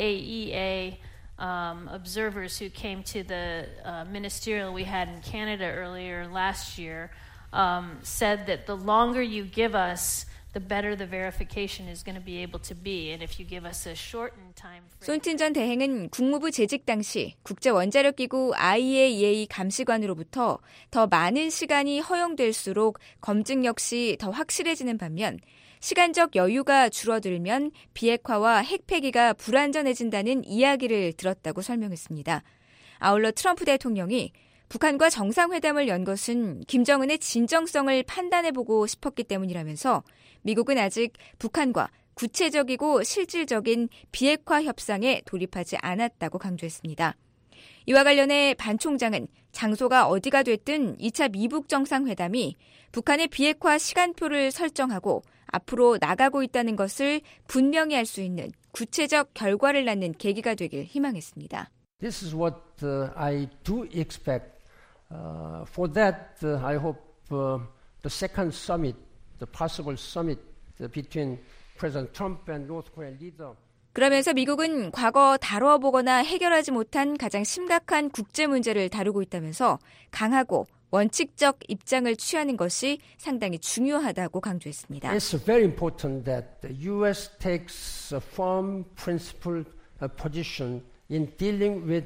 아이에이이에이 Um, observers who came to the uh, ministerial we had in Canada earlier last year um, said that the longer you give us, the better the verification is going to be able to be. And if you give us a shortened time frame. 손튼 전 대행은 국무부 재직 당시 국제원자력기구 아이에이이에이 감시관으로부터 더 많은 시간이 허용될수록 검증 역시 더 확실해지는 반면 시간적 여유가 줄어들면 비핵화와 핵폐기가 불안전해진다는 이야기를 들었다고 설명했습니다. 아울러 트럼프 대통령이 북한과 정상회담을 연 것은 김정은의 진정성을 판단해보고 싶었기 때문이라면서 미국은 아직 북한과 구체적이고 실질적인 비핵화 협상에 돌입하지 않았다고 강조했습니다. 이와 관련해 반 총장은 장소가 어디가 됐든 이 차 미북 정상회담이 북한의 비핵화 시간표를 설정하고 앞으로 나가고 있다는 것을 분명히 할 수 있는 구체적 결과를 낳는 계기가 되길 희망했습니다. This is what uh, I do expect. Uh, for that, uh, I hope uh, the second summit, the possible summit uh, between President Trump and North Korean leader. 그러면서 미국은 과거 다뤄보거나 해결하지 못한 가장 심각한 국제 문제를 다루고 있다면서 강하고 원칙적 입장을 취하는 것이 상당히 중요하다고 강조했습니다. It's very important that the U S takes a firm principled position in dealing with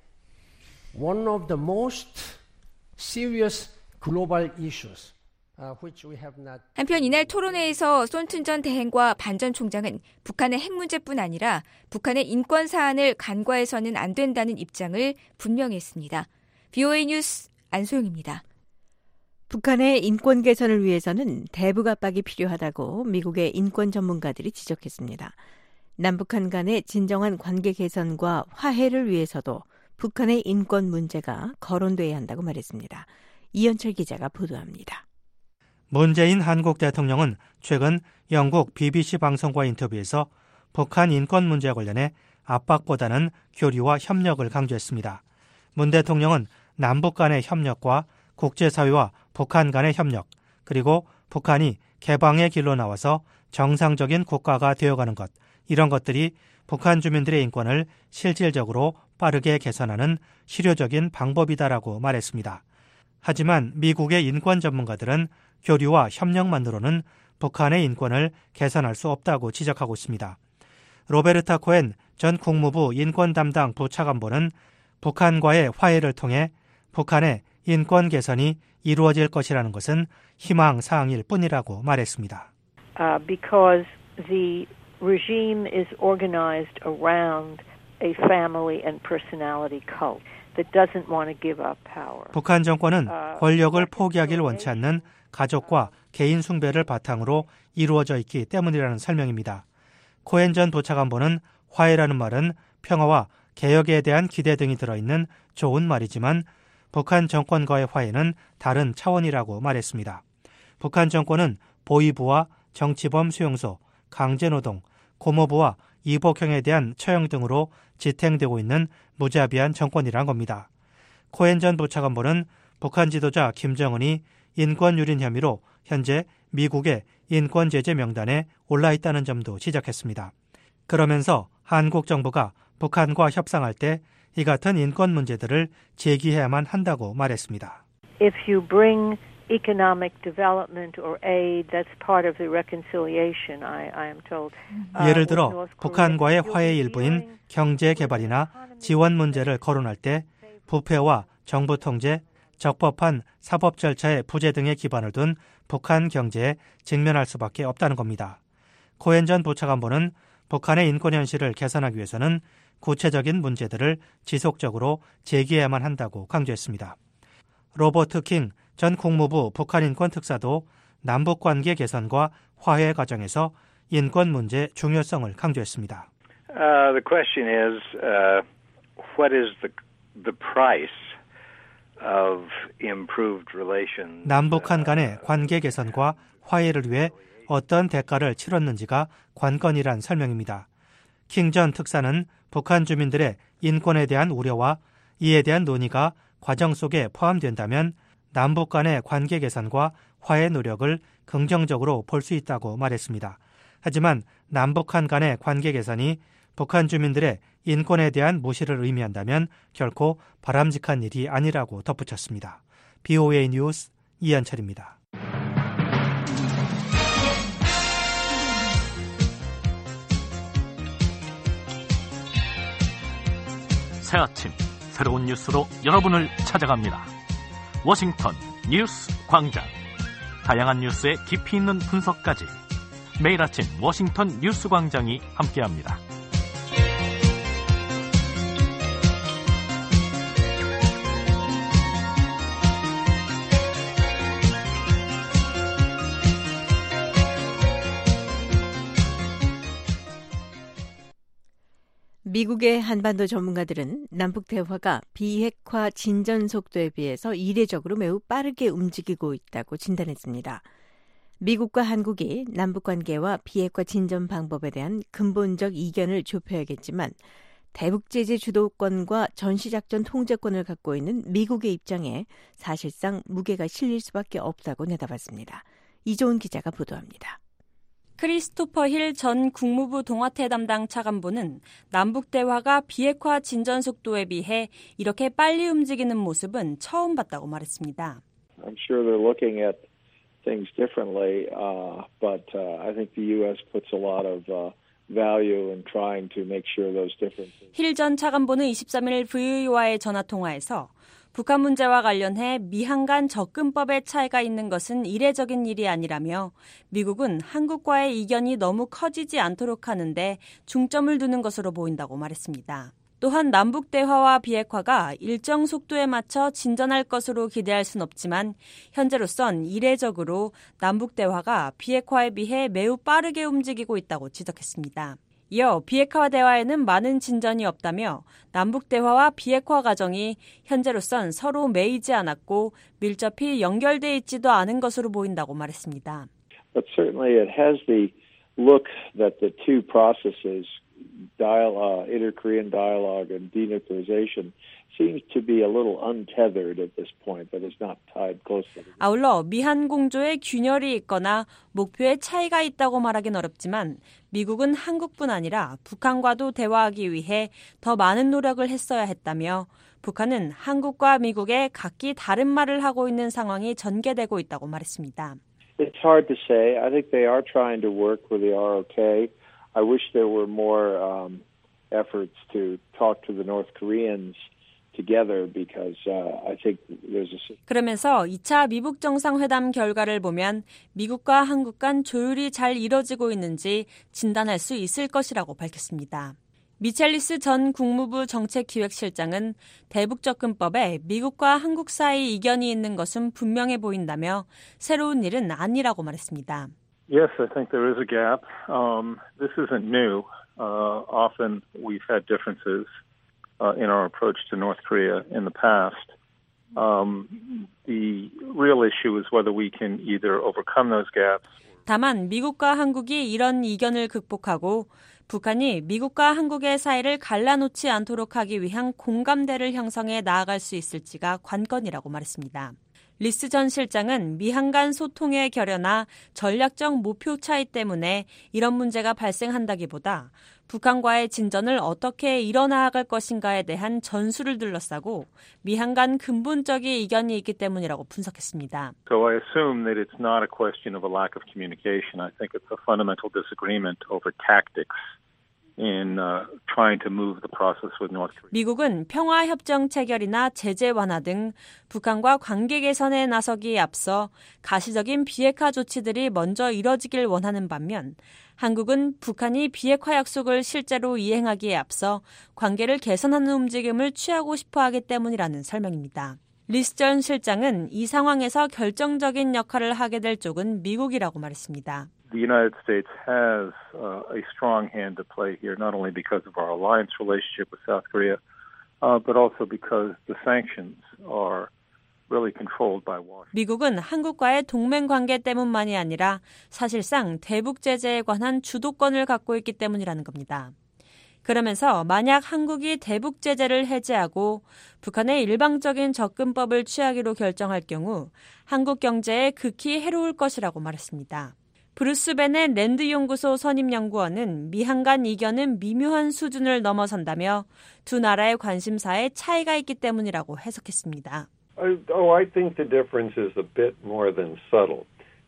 one of the most serious global issues. 한편 이날 토론회에서 손튼 전 대행과 반 전 총장은 북한의 핵 문제뿐 아니라 북한의 인권 사안을 간과해서는 안 된다는 입장을 분명히 했습니다. 브이오에이 뉴스 안소영입니다. 북한의 인권 개선을 위해서는 대북 압박이 필요하다고 미국의 인권 전문가들이 지적했습니다. 남북한 간의 진정한 관계 개선과 화해를 위해서도 북한의 인권 문제가 거론돼야 한다고 말했습니다. 이현철 기자가 보도합니다. 문재인 한국 대통령은 최근 영국 비비씨 방송과 인터뷰에서 북한 인권 문제 관련해 압박보다는 교류와 협력을 강조했습니다. 문 대통령은 남북 간의 협력과 국제사회와 북한 간의 협력, 그리고 북한이 개방의 길로 나와서 정상적인 국가가 되어가는 것, 이런 것들이 북한 주민들의 인권을 실질적으로 빠르게 개선하는 실효적인 방법이다라고 말했습니다. 하지만 미국의 인권 전문가들은 교류와 협력만으로는 북한의 인권을 개선할 수 없다고 지적하고 있습니다. 로베르타 코엔 전 국무부 인권 담당 부차관보는 북한과의 화해를 통해 북한의 인권 개선이 이루어질 것이라는 것은 희망사항일 뿐이라고 말했습니다. Uh, because the regime is organized around a family and personality cult that doesn't want to give up power. 북한 정권은 권력을 포기하길 원치 않는 가족과 개인 숭배를 바탕으로 이루어져 있기 때문이라는 설명입니다. 코엔 전 부차관보는 화해라는 말은 평화와 개혁에 대한 기대 등이 들어있는 좋은 말이지만 북한 정권과의 화해는 다른 차원이라고 말했습니다. 북한 정권은 보위부와 정치범 수용소, 강제노동, 고모부와 이복형에 대한 처형 등으로 지탱되고 있는 무자비한 정권이란 겁니다. 코엔 전 부차관보는 북한 지도자 김정은이 인권유린 혐의로 현재 미국의 인권제재 명단에 올라 있다는 점도 지적했습니다. 그러면서 한국 정부가 북한과 협상할 때 이 같은 인권 문제들을 제기해야만 한다고 말했습니다. If you bring economic development or aid, that's part of the reconciliation, I, I am told. 예를 들어 북한과의 화해 일부인 경제 개발이나 지원 문제를 거론할 때 부패와 정부 통제, 적법한 사법 절차의 부재 등에 기반을 둔 북한 경제에 직면할 수밖에 없다는 겁니다. 코엔 전 부차관보는 북한의 인권 현실을 개선하기 위해서는 구체적인 문제들을 지속적으로 제기해야만 한다고 강조했습니다. 로버트 킹 전 국무부 북한인권특사도 남북관계 개선과 화해 과정에서 인권 문제 중요성을 강조했습니다. Uh, the question is, uh, what is the, the price of improved relations? 남북한 간의 관계 개선과 화해를 위해 어떤 대가를 치렀는지가 관건이란 설명입니다. 킹 전 특사는 북한 주민들의 인권에 대한 우려와 이에 대한 논의가 과정 속에 포함된다면 남북 간의 관계 개선과 화해 노력을 긍정적으로 볼 수 있다고 말했습니다. 하지만 남북한 간의 관계 개선이 북한 주민들의 인권에 대한 무시를 의미한다면 결코 바람직한 일이 아니라고 덧붙였습니다. 비오에이 뉴스 이현철입니다. 새 아침 새로운 뉴스로 여러분을 찾아갑니다. 워싱턴 뉴스 광장. 다양한 뉴스의 깊이 있는 분석까지 매일 아침 워싱턴 뉴스 광장이 함께합니다. 미국의 한반도 전문가들은 남북 대화가 비핵화 진전 속도에 비해서 이례적으로 매우 빠르게 움직이고 있다고 진단했습니다. 미국과 한국이 남북 관계와 비핵화 진전 방법에 대한 근본적 이견을 좁혀야겠지만 대북 제재 주도권과 전시작전 통제권을 갖고 있는 미국의 입장에 사실상 무게가 실릴 수밖에 없다고 내다봤습니다. 이조은 기자가 보도합니다. 크리스토퍼 힐 전 국무부 동아태 담당 차관보는 남북 대화가 비핵화 진전 속도에 비해 이렇게 빨리 움직이는 모습은 처음 봤다고 말했습니다. I'm sure they're looking at things differently, uh, but uh, I think the U S puts a lot of uh, value in trying to make sure those differences. 힐 전 차관보는 이십삼 일 브이오에이와의 전화 통화에서 북한 문제와 관련해 미한 간 접근법의 차이가 있는 것은 이례적인 일이 아니라며 미국은 한국과의 이견이 너무 커지지 않도록 하는데 중점을 두는 것으로 보인다고 말했습니다. 또한 남북 대화와 비핵화가 일정 속도에 맞춰 진전할 것으로 기대할 순 없지만 현재로선 이례적으로 남북 대화가 비핵화에 비해 매우 빠르게 움직이고 있다고 지적했습니다. 이어 비핵화 대화에는 많은 진전이 없다며 남북 대화와 비핵화 과정이 현재로선 서로 매이지 않았고 밀접히 연결돼 있지도 않은 것으로 보인다고 말했습니다. But certainly it has the look that the two processes, dialogue, inter-Korean dialogue and denuclearization, seems to be a little untethered at this point, that is not tied closely. 아울러 미한 공조에 균열이 있거나 목표에 차이가 있다고 말하긴 어렵지만 미국은 한국뿐 아니라 북한과도 대화하기 위해 더 많은 노력을 했어야 했다며 북한은 한국과 미국에 각기 다른 말을 하고 있는 상황이 전개되고 있다고 말했습니다. It's hard to say. I think they are trying to work with the R O K. I wish there were more um, efforts to talk to the North Koreans together because uh, I think there's a. 그러면서 이 차 미북 정상회담 결과를 보면 미국과 한국 간 조율이 잘 이뤄지고 있는지 진단할 수 있을 것이라고 밝혔습니다. 미첼리스 전 국무부 정책기획실장은 대북접근법에 미국과 한국 사이 이견이 있는 것은 분명해 보인다며 새로운 일은 아니라고 말했습니다. Yes, I think there is a gap. Um, this isn't new. Uh, often we've had differences uh, in our approach to North Korea in the past. Um, the real issue is whether we can either overcome those gaps. 다만 미국과 한국이 이런 이견을 극복하고 북한이 미국과 한국의 사이를 갈라놓지 않도록 하기 위한 공감대를 형성해 나아갈 수 있을지가 관건이라고 말했습니다. 리스 전 실장은 미한 간 소통의 결여나 전략적 목표 차이 때문에 이런 문제가 발생한다기보다 북한과의 진전을 어떻게 이뤄나갈 것인가에 대한 전술을 둘러싸고 미한 간 근본적인 이견이 있기 때문이라고 분석했습니다. So I assume that it's not a question of a lack of communication. I think it's a fundamental disagreement over tactics. in uh, trying to move the process with North Korea. 미국은 평화협정 체결이나 제재 완화 등 북한과 관계 개선에 나서기에 앞서 가시적인 비핵화 조치들이 먼저 이뤄지길 원하는 반면 한국은 북한이 비핵화 약속을 실제로 이행하기에 앞서 관계를 개선하는 움직임을 취하고 싶어하기 때문이라는 설명입니다. 리스 전 실장은 이 상황에서 결정적인 역할을 하게 될 쪽은 미국이라고 말했습니다. The United States has uh, a strong hand to play here, not only because of our alliance relationship with South Korea, uh, but also because the sanctions are really controlled by Washington. 미국은 한국과의 동맹 관계 때문만이 아니라 사실상 대북 제재에 관한 주도권을 갖고 있기 때문이라는 겁니다. 그러면서 만약 한국이 대북 제재를 해제하고 북한의 일방적인 접근법을 취하기로 결정할 경우 한국 경제에 극히 해로울 것이라고 말했습니다. 브루스 벤의 랜드 연구소 선임 연구원은 미한 간 이견은 미묘한 수준을 넘어선다며 두 나라의 관심사에 차이가 있기 때문이라고 해석했습니다. Oh, I think the difference is a bit more than subtle.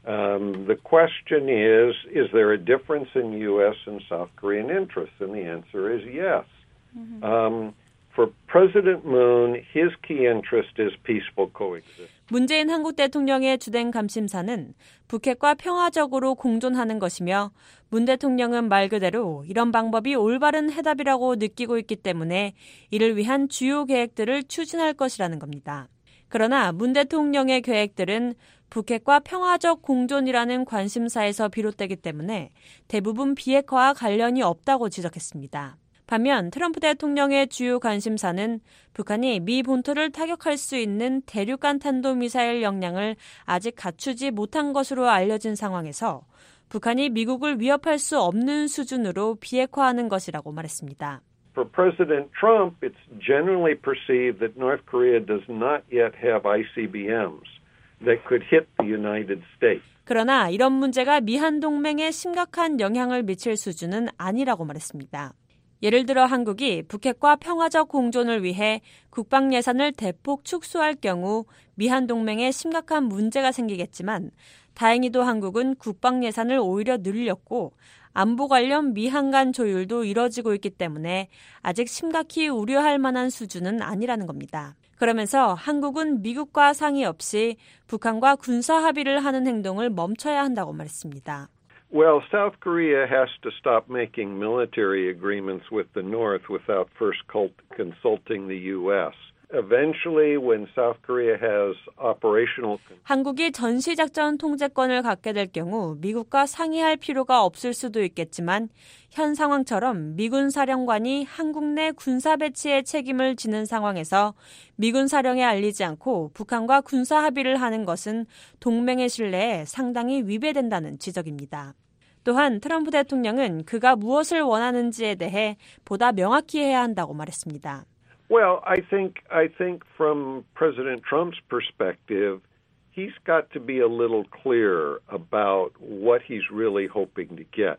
Um, the question is, is there a difference in U S and South Korean interests? And the answer is yes. Mm-hmm. Um, for President Moon, his key interest is peaceful coexistence. 문재인 한국 대통령의 주된 감심사는 북핵과 평화적으로 공존하는 것이며 문 대통령은 말 그대로 이런 방법이 올바른 해답이라고 느끼고 있기 때문에 이를 위한 주요 계획들을 추진할 것이라는 겁니다. 그러나 문 대통령의 계획들은 북핵과 평화적 공존이라는 관심사에서 비롯되기 때문에 대부분 비핵화와 관련이 없다고 지적했습니다. 반면 트럼프 대통령의 주요 관심사는 북한이 미 본토를 타격할 수 있는 대륙간 탄도미사일 역량을 아직 갖추지 못한 것으로 알려진 상황에서 북한이 미국을 위협할 수 없는 수준으로 비핵화하는 것이라고 말했습니다. For President Trump, it's generally perceived that North Korea does not yet have 아이씨비엠s that could hit the United States. 그러나 이런 문제가 미한 동맹에 심각한 영향을 미칠 수준은 아니라고 말했습니다. 예를 들어 한국이 북핵과 평화적 공존을 위해 국방 예산을 대폭 축소할 경우 미한 동맹에 심각한 문제가 생기겠지만 다행히도 한국은 국방 예산을 오히려 늘렸고 안보 관련 미한 간 조율도 이뤄지고 있기 때문에 아직 심각히 우려할 만한 수준은 아니라는 겁니다. 그러면서 한국은 미국과 상의 없이 북한과 군사 합의를 하는 행동을 멈춰야 한다고 말했습니다. Well, South Korea has to stop making military agreements with the North without first consulting the U S. Eventually, when South Korea has operational... 한국이 전시작전 통제권을 갖게 될 경우 미국과 상의할 필요가 없을 수도 있겠지만 현 상황처럼 미군 사령관이 한국 내 군사 배치의 책임을 지는 상황에서 미군 사령에 알리지 않고 북한과 군사 합의를 하는 것은 동맹의 신뢰에 상당히 위배된다는 지적입니다. 또한 트럼프 대통령은 그가 무엇을 원하는지에 대해 보다 명확히 해야 한다고 말했습니다. Well, I think I think from President Trump's perspective, he's got to be a little clearer about what he's really hoping to get.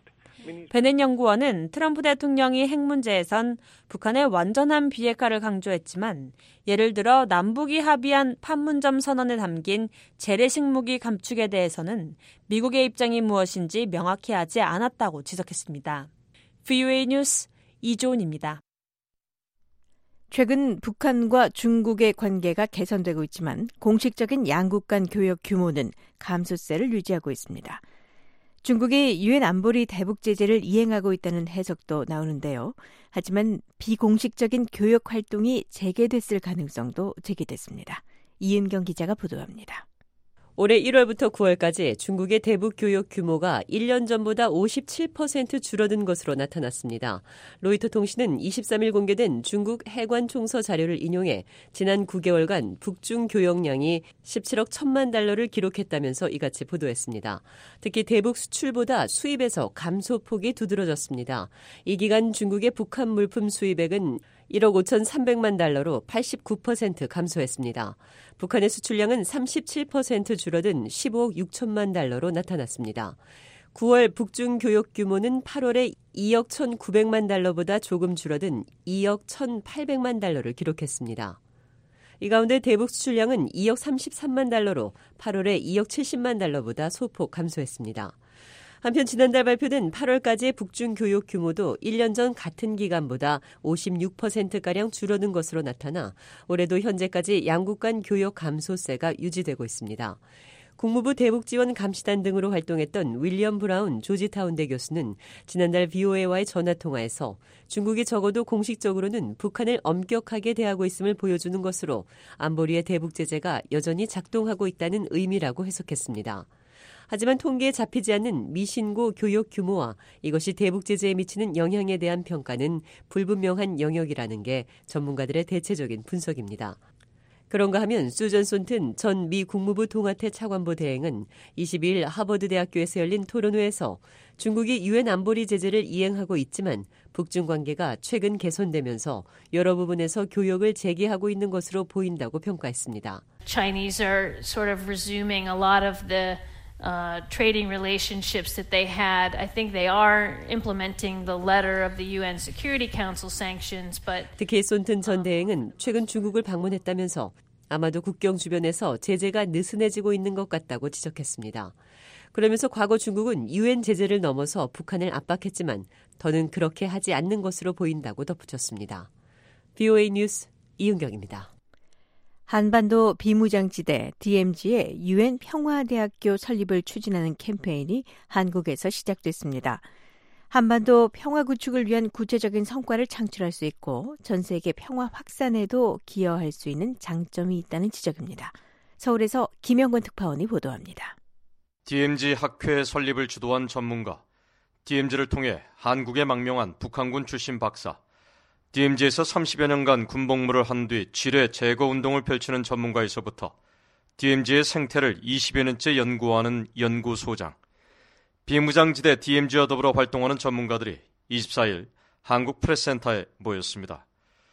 베넷 연구원은 트럼프 대통령이 핵 문제에선 북한의 완전한 비핵화를 강조했지만 예를 들어 남북이 합의한 판문점 선언에 담긴 재래식 무기 감축에 대해서는 미국의 입장이 무엇인지 명확히 하지 않았다고 지적했습니다. 브이오에이 뉴스 이조은입니다. 최근 북한과 중국의 관계가 개선되고 있지만 공식적인 양국 간 교역 규모는 감소세를 유지하고 있습니다. 중국이 유엔 안보리 대북 제재를 이행하고 있다는 해석도 나오는데요. 하지만 비공식적인 교역 활동이 재개됐을 가능성도 제기됐습니다. 이은경 기자가 보도합니다. 올해 일월부터 구월까지 중국의 대북 교역 규모가 일 년 전보다 오십칠 퍼센트 줄어든 것으로 나타났습니다. 로이터 통신은 이십삼 일 공개된 중국 해관 총서 자료를 인용해 지난 구 개월간 북중 교역량이 십칠억 천만 달러를 기록했다면서 이같이 보도했습니다. 특히 대북 수출보다 수입에서 감소폭이 두드러졌습니다. 이 기간 중국의 북한 물품 수입액은 일억 오천삼백만 달러로 팔십구 퍼센트 감소했습니다. 북한의 수출량은 삼십칠 퍼센트 줄어든 십오억 육천만 달러로 나타났습니다. 구월 북중 교역 규모는 팔월에 이억 천구백만 달러보다 조금 줄어든 이억 천팔백만 달러를 기록했습니다. 이 가운데 대북 수출량은 이억 삼십삼만 달러로 팔월에 이억 칠십만 달러보다 소폭 감소했습니다. 한편 지난달 발표된 팔월까지의 북중 교역 규모도 일 년 전 같은 기간보다 오십육 퍼센트가량 줄어든 것으로 나타나 올해도 현재까지 양국 간 교역 감소세가 유지되고 있습니다. 국무부 대북지원 감시단 등으로 활동했던 윌리엄 브라운 조지타운대 교수는 지난달 브이오에이와의 전화통화에서 중국이 적어도 공식적으로는 북한을 엄격하게 대하고 있음을 보여주는 것으로 안보리의 대북 제재가 여전히 작동하고 있다는 의미라고 해석했습니다. 하지만 통계에 잡히지 않는 미신고 교역 규모와 이것이 대북 제재에 미치는 영향에 대한 평가는 불분명한 영역이라는 게 전문가들의 대체적인 분석입니다. 그런가 하면 수전 손튼 전 미 국무부 동아태 차관보 대행은 이십이 일 하버드 대학교에서 열린 토론회에서 중국이 유엔 안보리 제재를 이행하고 있지만 북중 관계가 최근 개선되면서 여러 부분에서 교역을 재개하고 있는 것으로 보인다고 평가했습니다. Chinese are sort of resuming a lot of the Uh, trading relationships that they had. I think they are implementing the letter of the 유엔 Security Council sanctions, but 특히 손튼 전 대행은 최근 중국을 방문했다면서 아마도 국경 주변에서 제재가 느슨해지고 있는 것 같다고 지적했습니다. 그러면서 과거 중국은 유엔 제재를 넘어서 북한을 압박했지만 더는 그렇게 하지 않는 것으로 보인다고 덧붙였습니다. 브이오에이 뉴스 이은경입니다. 한반도 비무장지대 디엠지의 유엔 평화대학교 설립을 추진하는 캠페인이 한국에서 시작됐습니다. 한반도 평화 구축을 위한 구체적인 성과를 창출할 수 있고 전 세계 평화 확산에도 기여할 수 있는 장점이 있다는 지적입니다. 서울에서 김영권 특파원이 보도합니다. 디엠지 학회 설립을 주도한 전문가, 디엠지를 통해 한국에 망명한 북한군 출신 박사, 디엠지에서 삼십여 년간 군복무를 한 뒤 지뢰 제거 운동을 펼치는 전문가에서부터 디엠지의 생태를 이십여 년째 연구하는 연구소장, 비무장지대 디엠지와 더불어 활동하는 전문가들이 이십사 일 한국 프레스센터에 모였습니다.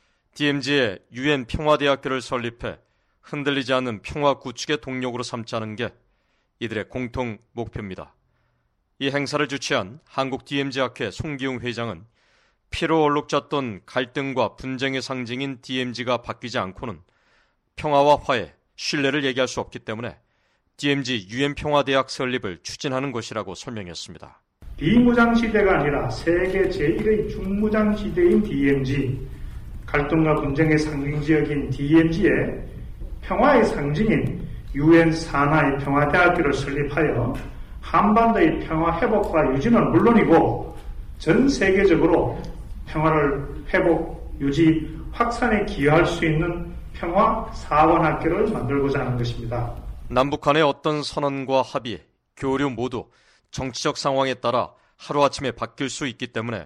디엠지의 유엔 평화대학교를 설립해 흔들리지 않는 평화 구축의 동력으로 삼자는 게 이들의 공통 목표입니다. 이 행사를 주최한 한국 디엠지 학회 송기웅 회장은 피로 얼룩졌던 갈등과 분쟁의 상징인 디엠지가 바뀌지 않고는 평화와 화해, 신뢰를 얘기할 수 없기 때문에 디엠지 유엔 평화대학 설립을 추진하는 것이라고 설명했습니다. 비무장시대가 아니라 세계 제일의 중무장시대인 디엠지, 갈등과 분쟁의 상징지역인 디엠지에 평화의 상징인 유엔 산하의 평화대학교를 설립하여 한반도의 평화 회복과 유지는 물론이고 전 세계적으로 평화를 회복, 유지, 확산에 기여할 수 있는 평화 사원학교를 만들고자 하는 것입니다. 남북한의 어떤 선언과 합의, 교류 모두 정치적 상황에 따라 하루아침에 바뀔 수 있기 때문에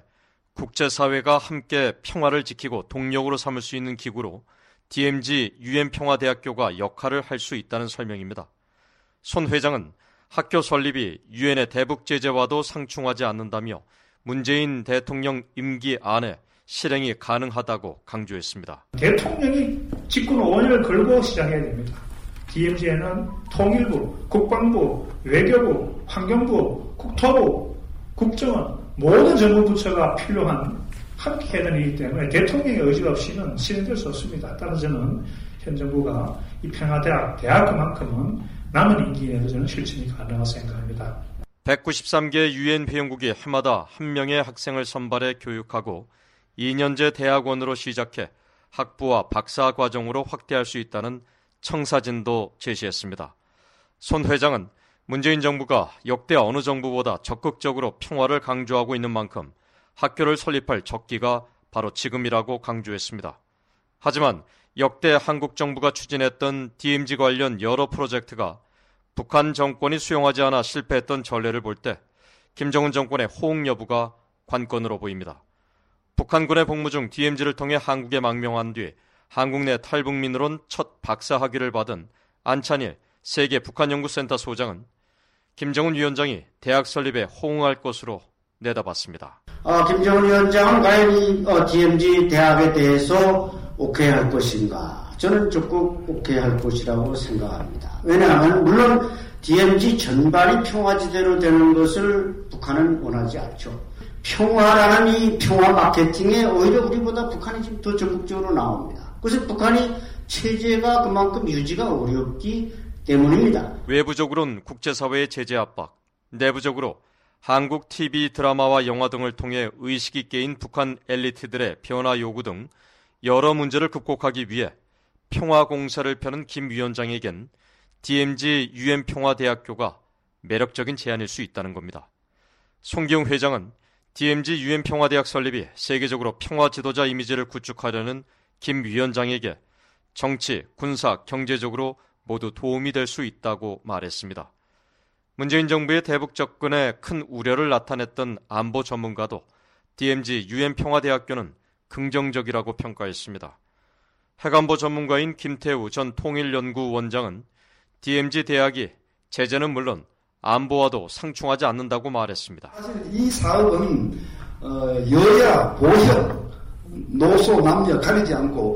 국제사회가 함께 평화를 지키고 동력으로 삼을 수 있는 기구로 디엠지 유엔 평화대학교가 역할을 할 수 있다는 설명입니다. 손 회장은 학교 설립이 유엔의 대북 제재와도 상충하지 않는다며 문재인 대통령 임기 안에 실행이 가능하다고 강조했습니다. 대통령이 집권 오 년을 걸고 시작해야 됩니다. 디엠지에는 통일부, 국방부, 외교부, 환경부, 국토부, 국정원 모든 정부 부처가 필요한 함께 해야 되는 일이기 때문에 대통령의 의지 없이는 실행될 수 없습니다. 따라서 저는 현 정부가 이 평화대학, 대학교만큼은 남은 임기 내에도 저는 실천이 가능하다고 생각합니다. 백구십삼 개 유엔 회원국이 해마다 한 명의 학생을 선발해 교육하고 이 년제 대학원으로 시작해 학부와 박사 과정으로 확대할 수 있다는 청사진도 제시했습니다. 손 회장은 문재인 정부가 역대 어느 정부보다 적극적으로 평화를 강조하고 있는 만큼 학교를 설립할 적기가 바로 지금이라고 강조했습니다. 하지만 역대 한국 정부가 추진했던 디엠지 관련 여러 프로젝트가 북한 정권이 수용하지 않아 실패했던 전례를 볼 때 김정은 정권의 호응 여부가 관건으로 보입니다. 북한군의 복무 중 디엠지를 통해 한국에 망명한 뒤 한국 내 탈북민으론 첫 박사 학위를 받은 안찬일 세계 북한연구센터 소장은 김정은 위원장이 대학 설립에 호응할 것으로 내다봤습니다. 어, 김정은 위원장은 과연 이 어, 디엠지 대학에 대해서 오케이 할 것인가? 저는 적극 오케이 할 것이라고 생각합니다. 왜냐하면 물론 디엠지 전반이 평화지대로 되는 것을 북한은 원하지 않죠. 평화라는 이 평화 마케팅에 오히려 우리보다 북한이 지금 더 적극적으로 나옵니다. 그래서 북한이 체제가 그만큼 유지가 어렵기 때문입니다. 외부적으로는 국제사회의 제재 압박, 내부적으로 한국 티비 드라마와 영화 등을 통해 의식이 깨인 북한 엘리트들의 변화 요구 등 여러 문제를 극복하기 위해 평화 공사를 펴는 김 위원장에겐 디엠지 유엔 평화대학교가 매력적인 제안일 수 있다는 겁니다. 송기웅 회장은 디엠지 유엔 평화대학 설립이 세계적으로 평화 지도자 이미지를 구축하려는 김 위원장에게 정치, 군사, 경제적으로 모두 도움이 될 수 있다고 말했습니다. 문재인 정부의 대북 접근에 큰 우려를 나타냈던 안보 전문가도 디엠지 유엔 평화대학교는 긍정적이라고 평가했습니다. 핵안보 전문가인 김태우 전 통일연구원장은 디엠지 대학이 제재는 물론 안보와도 상충하지 않는다고 말했습니다. 사실 이 사업은 어, 여야, 보협, 노소, 남녀 가리지 않고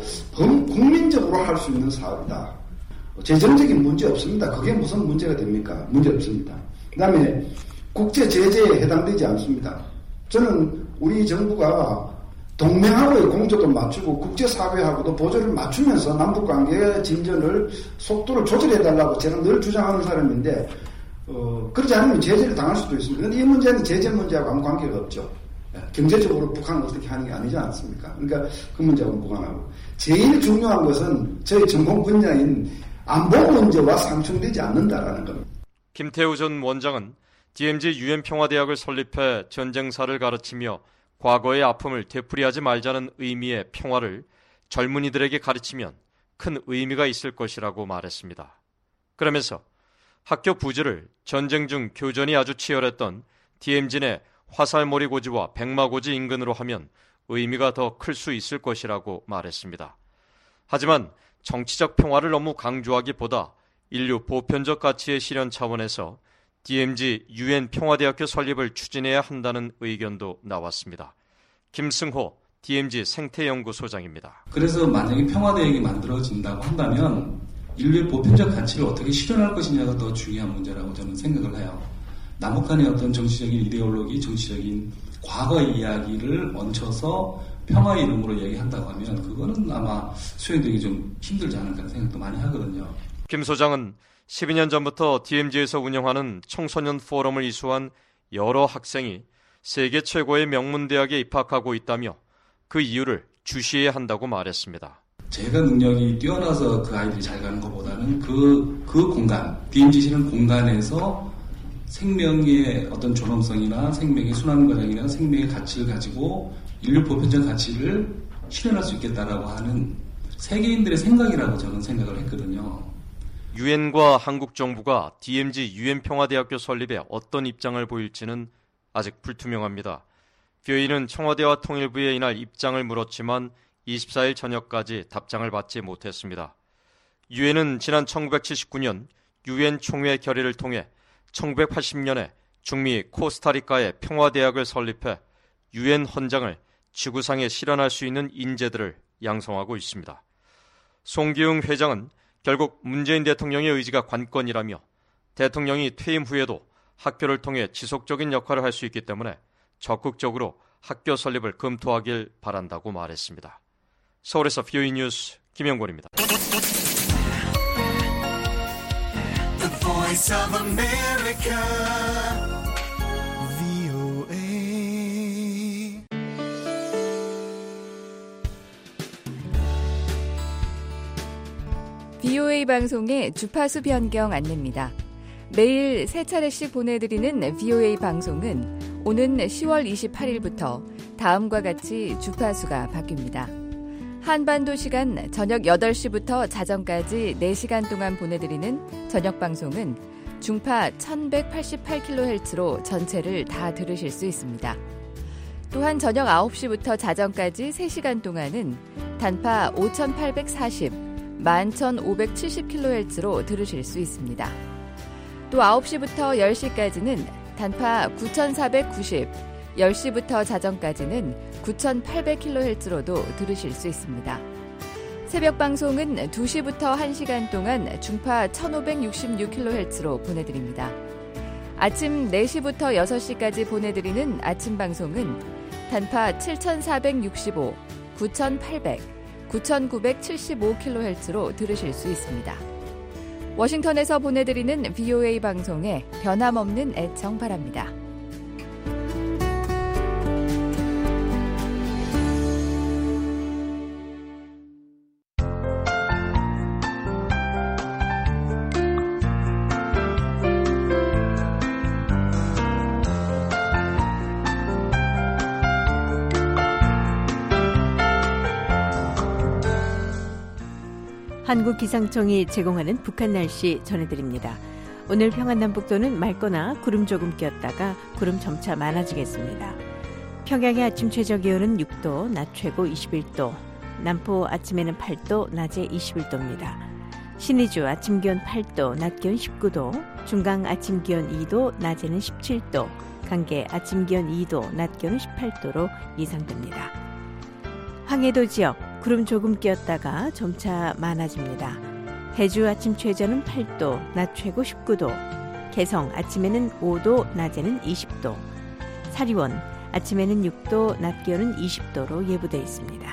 국민적으로 할 수 있는 사업이다. 재정적인 문제 없습니다. 그게 무슨 문제가 됩니까? 문제 없습니다. 그 다음에 국제 제재에 해당되지 않습니다. 저는 우리 정부가 동맹하고의 공조도 맞추고 국제사회하고도 보조를 맞추면서 남북관계의 진전을 속도를 조절해달라고 제가 늘 주장하는 사람인데 어, 그러지 않으면 제재를 당할 수도 있습니다. 그런데 이 문제는 제재 문제하고 아무 관계가 없죠. 경제적으로 북한은 어떻게 하는 게 아니지 않습니까? 그러니까 그 문제하고는 무관하고 제일 중요한 것은 저희 전공 분야인 안보 문제와 상충되지 않는다라는 겁니다. 김태우 전 원장은 디엠지 유엔 평화대학을 설립해 전쟁사를 가르치며 과거의 아픔을 되풀이하지 말자는 의미의 평화를 젊은이들에게 가르치면 큰 의미가 있을 것이라고 말했습니다. 그러면서 학교 부지를 전쟁 중 교전이 아주 치열했던 디엠지 내 화살몰이 고지와 백마고지 인근으로 하면 의미가 더 클 수 있을 것이라고 말했습니다. 하지만 정치적 평화를 너무 강조하기보다 인류 보편적 가치의 실현 차원에서 디엠지 유엔 평화대학교 설립을 추진해야 한다는 의견도 나왔습니다. 김승호 디엠지 생태연구소장입니다. 그래서 만약에 평화대학이 만들어진다고 한다면 인류의 보편적 가치를 어떻게 실현할 것이냐가 더 중요한 문제라고 저는 생각을 해요. 남북 간의 어떤 정치적인 이데올로기, 정치적인 과거 이야기를 얹혀서 평화의 이름으로 얘기한다고 하면 그거는 아마 수행되기 좀 힘들지 않을까 생각도 많이 하거든요. 김 소장은 십이 년 전부터 디엠지에서 운영하는 청소년 포럼을 이수한 여러 학생이 세계 최고의 명문대학에 입학하고 있다며 그 이유를 주시해야 한다고 말했습니다. 제가 능력이 뛰어나서 그 아이들이 잘 가는 것보다는 그, 그 공간, 디엠지라는 공간에서 생명의 어떤 존엄성이나 생명의 순환 과정이나 생명의 가치를 가지고 인류 보편적 가치를 실현할 수 있겠다라고 하는 세계인들의 생각이라고 저는 생각을 했거든요. 유엔과 한국 정부가 디엠지 유엔 평화대학교 설립에 어떤 입장을 보일지는 아직 불투명합니다. 뷰이는 청와대와 통일부에 이날 입장을 물었지만 이십사 일 저녁까지 답장을 받지 못했습니다. 유엔은 지난 천구백칠십구 년 유엔 총회 결의를 통해 천구백팔십 년에 중미 코스타리카에 평화대학을 설립해 유엔 헌장을 지구상에 실현할 수 있는 인재들을 양성하고 있습니다. 송기웅 회장은 결국 문재인 대통령의 의지가 관건이라며 대통령이 퇴임 후에도 학교를 통해 지속적인 역할을 할 수 있기 때문에 적극적으로 학교 설립을 검토하길 바란다고 말했습니다. 서울에서 뷰이 뉴스 김영권입니다. The Voice of America, 브이오에이 브이오에이 방송의 주파수 변경 안내입니다. 매일 세 차례씩 보내드리는 브이오에이 방송은 오는 시월 이십팔일부터 다음과 같이 주파수가 바뀝니다. 한반도 시간 저녁 여덟 시부터 자정까지 네 시간 동안 보내드리는 저녁 방송은 중파 천백팔십팔 킬로헤르츠로 전체를 다 들으실 수 있습니다. 또한 저녁 아홉 시부터 자정까지 세 시간 동안은 단파 오천팔백사십, 만 천오백칠십 킬로헤르츠로 들으실 수 있습니다. 또 아홉 시부터 열 시까지는 단파 구천사백구십, 열 시부터 자정까지는 구천팔백 킬로헤르츠로도 들으실 수 있습니다. 새벽 방송은 두 시부터 한 시간 동안 중파 천오백육십육 킬로헤르츠로 보내드립니다. 아침 네 시부터 여섯 시까지 보내드리는 아침 방송은 단파 칠천사백육십오, 구천팔백, 구천구백칠십오 킬로헤르츠로 들으실 수 있습니다. 워싱턴에서 보내드리는 브이오에이 방송에 변함없는 애청 바랍니다. 한국기상청이 제공하는 북한 날씨 전해드립니다. 오늘 평안남북도는 맑거나 구름 조금 끼었다가 구름 점차 많아지겠습니다. 평양의 아침 최저기온은 육 도, 낮 최고 이십일 도, 남포 아침에는 팔 도, 낮에 이십일 도입니다. 신의주 아침 기온 팔 도, 낮 기온 십구 도, 중강 아침 기온 이 도, 낮에는 십칠 도, 강계 아침 기온 이 도, 낮 기온은 십팔 도로 예상됩니다. 황해도 지역 구름 조금 끼었다가 점차 많아집니다. 해주 아침 최저는 팔 도, 낮 최고 십구 도, 개성 아침에는 오 도, 낮에는 이십 도, 사리원 아침에는 육 도, 낮 기온은 이십 도로 예보되어 있습니다.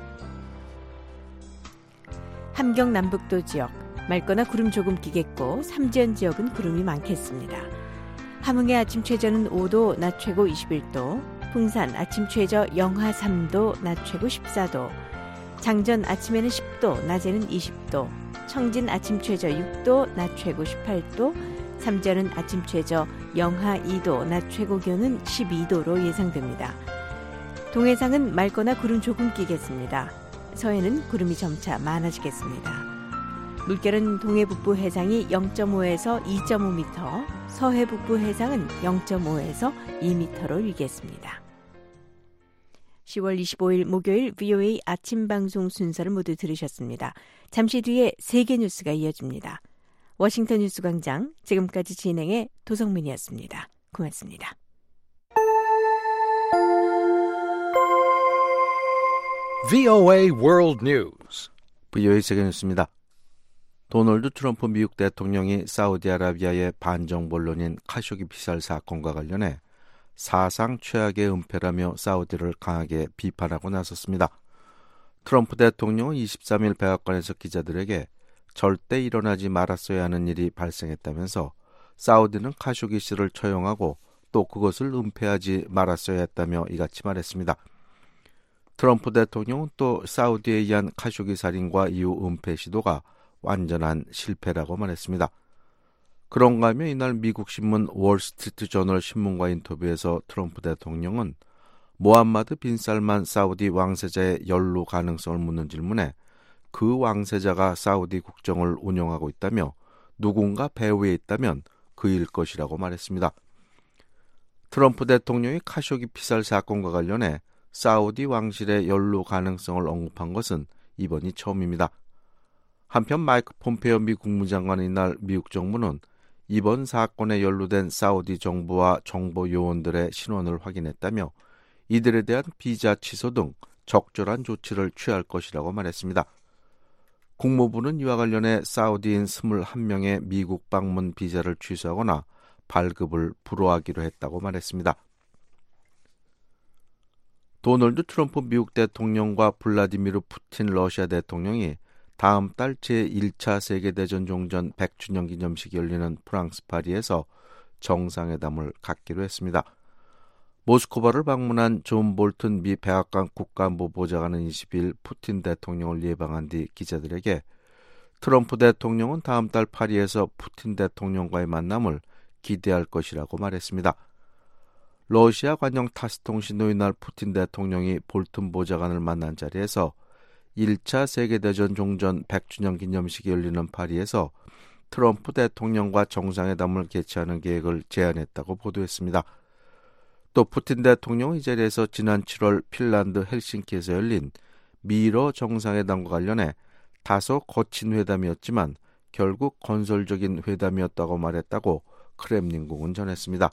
함경 남북도 지역 맑거나 구름 조금 끼겠고 삼지연 지역은 구름이 많겠습니다. 함흥의 아침 최저는 오 도, 낮 최고 이십일 도, 풍산 아침 최저 영하 삼 도, 낮 최고 십사 도, 장전 아침에는 십 도, 낮에는 이십 도, 청진 아침 최저 육 도, 낮 최고 십팔 도, 삼전은 아침 최저 영하 이 도, 낮 최고 기온은 십이 도로 예상됩니다. 동해상은 맑거나 구름 조금 끼겠습니다. 서해는 구름이 점차 많아지겠습니다. 물결은 동해 북부 해상이 영 점 오에서 이 점 오 미터, 서해 북부 해상은 영 점 오에서 이 미터로 일겠습니다. 시월 이십오일 목요일 브이오에이 아침 방송 순서를 모두 들으셨습니다. 잠시 뒤에 세계 뉴스가 이어집니다. 워싱턴 뉴스 광장 지금까지 진행의 도성민이었습니다. 고맙습니다. 브이오에이 World News. 브이오에이 세계 뉴스입니다. 도널드 트럼프 미국 대통령이 사우디아라비아의 반정부 언론인 카쇼기 피살 사건과 관련해 사상 최악의 은폐라며 사우디를 강하게 비판하고 나섰습니다. 트럼프 대통령은 이십삼일 백악관에서 기자들에게 절대 일어나지 말았어야 하는 일이 발생했다면서 사우디는 카쇼기 씨를 처형하고 또 그것을 은폐하지 말았어야 했다며 이같이 말했습니다. 트럼프 대통령은 또 사우디에 의한 카쇼기 살인과 이후 은폐 시도가 완전한 실패라고 말했습니다. 그런가 하면 이날 미국 신문 월스트리트 저널 신문과 인터뷰에서 트럼프 대통령은 모함마드 빈 살만 사우디 왕세자의 연루 가능성을 묻는 질문에 그 왕세자가 사우디 국정을 운영하고 있다며 누군가 배후에 있다면 그일 것이라고 말했습니다. 트럼프 대통령이 카쇼기 피살 사건과 관련해 사우디 왕실의 연루 가능성을 언급한 것은 이번이 처음입니다. 한편 마이크 폼페이오 미 국무장관은 이날 미국 정부는 이번 사건에 연루된 사우디 정부와 정보 요원들의 신원을 확인했다며 이들에 대한 비자 취소 등 적절한 조치를 취할 것이라고 말했습니다. 국무부는 이와 관련해 사우디인 이십일 명의 미국 방문 비자를 취소하거나 발급을 불허하기로 했다고 말했습니다. 도널드 트럼프 미국 대통령과 블라디미르 푸틴 러시아 대통령이 다음 달 제일 차 세계대전 종전 백 주년 기념식이 열리는 프랑스 파리에서 정상회담을 갖기로 했습니다. 모스크바를 방문한 존 볼튼 미 백악관 국가안보 보좌관은 이십일 푸틴 대통령을 예방한 뒤 기자들에게 트럼프 대통령은 다음 달 파리에서 푸틴 대통령과의 만남을 기대할 것이라고 말했습니다. 러시아 관영 타스 통신도 이날 푸틴 대통령이 볼튼 보좌관을 만난 자리에서 일 차 세계대전 종전 백 주년 기념식이 열리는 파리에서 트럼프 대통령과 정상회담을 개최하는 계획을 제안했다고 보도했습니다. 또 푸틴 대통령은 이 자리에서 지난 칠월 핀란드 헬싱키에서 열린 미러 정상회담과 관련해 다소 거친 회담이었지만 결국 건설적인 회담이었다고 말했다고 크렘린궁은 전했습니다.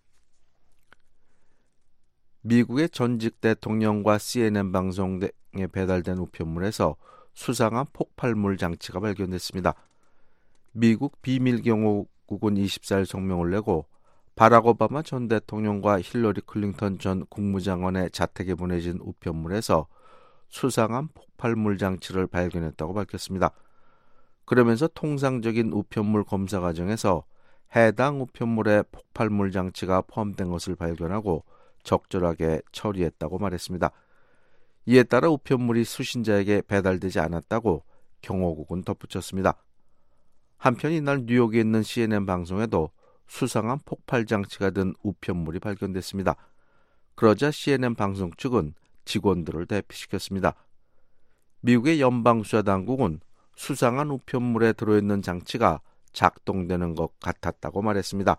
미국의 전직 대통령과 씨엔엔 방송 등에 배달된 우편물에서 수상한 폭발물 장치가 발견됐습니다. 미국 비밀경호국은 이십사 일 성명을 내고 바락 오바마 전 대통령과 힐러리 클린턴 전 국무장관의 자택에 보내진 우편물에서 수상한 폭발물 장치를 발견했다고 밝혔습니다. 그러면서 통상적인 우편물 검사 과정에서 해당 우편물에 폭발물 장치가 포함된 것을 발견하고 적절하게 처리했다고 말했습니다. 이에 따라 우편물이 수신자에게 배달되지 않았다고 경호국은 덧붙였습니다. 한편 이날 뉴욕에 있는 씨엔엔 방송에도 수상한 폭발 장치가 든 우편물이 발견됐습니다. 그러자 씨엔엔 방송 측은 직원들을 대피시켰습니다. 미국의 연방수사당국은 수상한 우편물에 들어있는 장치가 작동되는 것 같았다고 말했습니다.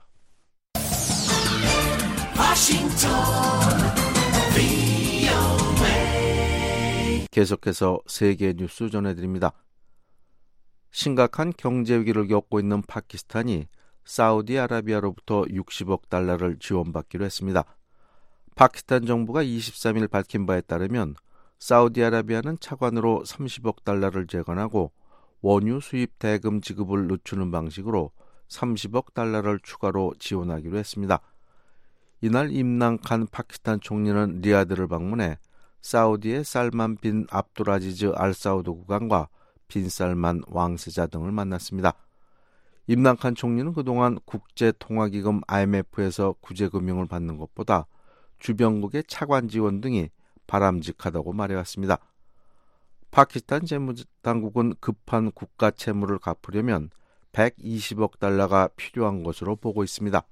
계속해서 세계 뉴스 전해드립니다. 심각한 경제 위기를 겪고 있는 파키스탄이 사우디아라비아로부터 육십억 달러를 지원받기로 했습니다. 파키스탄 정부가 이십삼 일 밝힌 바에 따르면 사우디아라비아는 차관으로 삼십억 달러를 재건하고 원유 수입 대금 지급을 늦추는 방식으로 삼십억 달러를 추가로 지원하기로 했습니다. 이날 임란 칸 파키스탄 총리는 리야드를 방문해 사우디의 살만 빈 압둘아지즈 알 사우드 국왕과 빈 살만 왕세자 등을 만났습니다. 임란 칸 총리는 그동안 국제통화기금 아이엠에프에서 구제금융을 받는 것보다 주변국의 차관 지원 등이 바람직하다고 말해왔습니다. 파키스탄 재무당국은 급한 국가 채무를 갚으려면 백이십억 달러가 필요한 것으로 보고 있습니다.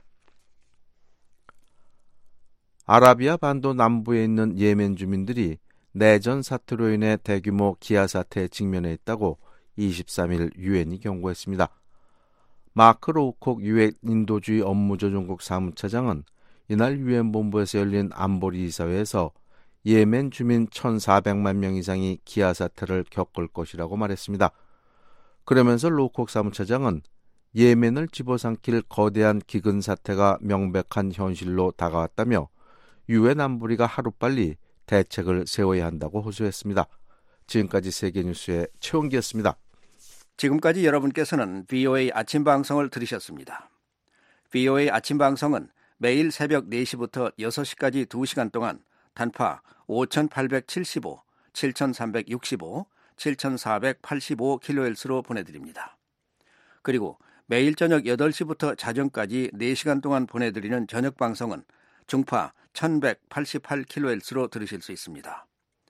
아라비아 반도 남부에 있는 예멘 주민들이 내전 사태로 인해 대규모 기아 사태에 직면해 있다고 이십삼 일 유엔이 경고했습니다. 마크 로우콕 유엔 인도주의 업무조정국 사무차장은 이날 유엔 본부에서 열린 안보리 이사회에서 예멘 주민 천사백만 명 이상이 기아 사태를 겪을 것이라고 말했습니다. 그러면서 로우콕 사무차장은 예멘을 집어삼킬 거대한 기근 사태가 명백한 현실로 다가왔다며 유엔 안보리가 하루빨리 대책을 세워야 한다고 호소했습니다. 지금까지 세계뉴스의 최원기였습니다. 지금까지 여러분께서는 브이오에이 아침 방송을 들으셨습니다. 브이오에이 아침 방송은 매일 새벽 네 시부터 여섯 시까지 두 시간 동안 단파 오천팔백칠십오, 칠천삼백육십오, 칠천사백팔십오 킬로헤르츠로 보내드립니다. 그리고 매일 저녁 여덟 시부터 자정까지 네 시간 동안 보내드리는 저녁 방송은 중파 천백팔십팔 킬로헤르츠로 들으실 수 있습니다.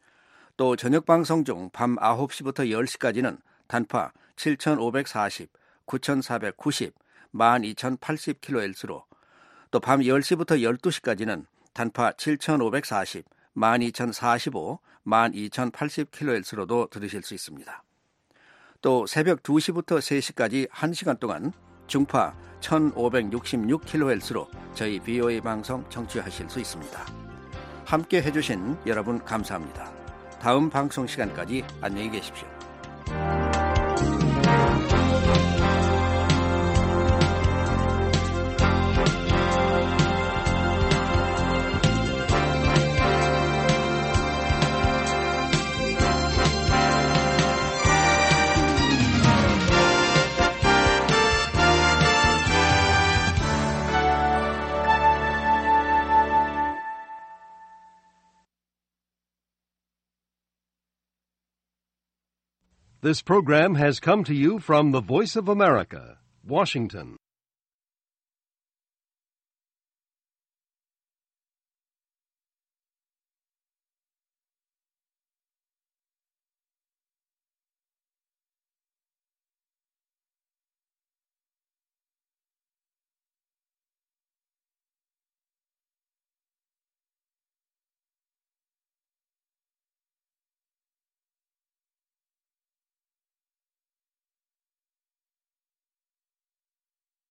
또 저녁 방송 중 밤 아홉 시부터 열 시까지는 단파 칠천오백사십, 구천사백구십, 만 이천팔십 킬로헤르츠로 또 밤 열 시부터 열두 시까지는 단파 칠천오백사십, 만 이천사십오, 만 이천팔십 킬로헤르츠로도 들으실 수 있습니다. 또 새벽 두 시부터 세 시까지 한 시간 동안 중파 천오백육십육 킬로헤르츠로 저희 브이오에이 방송 청취하실 수 있습니다. 함께 해주신 여러분 감사합니다. 다음 방송 시간까지 안녕히 계십시오. This program has come to you from the Voice of America, Washington.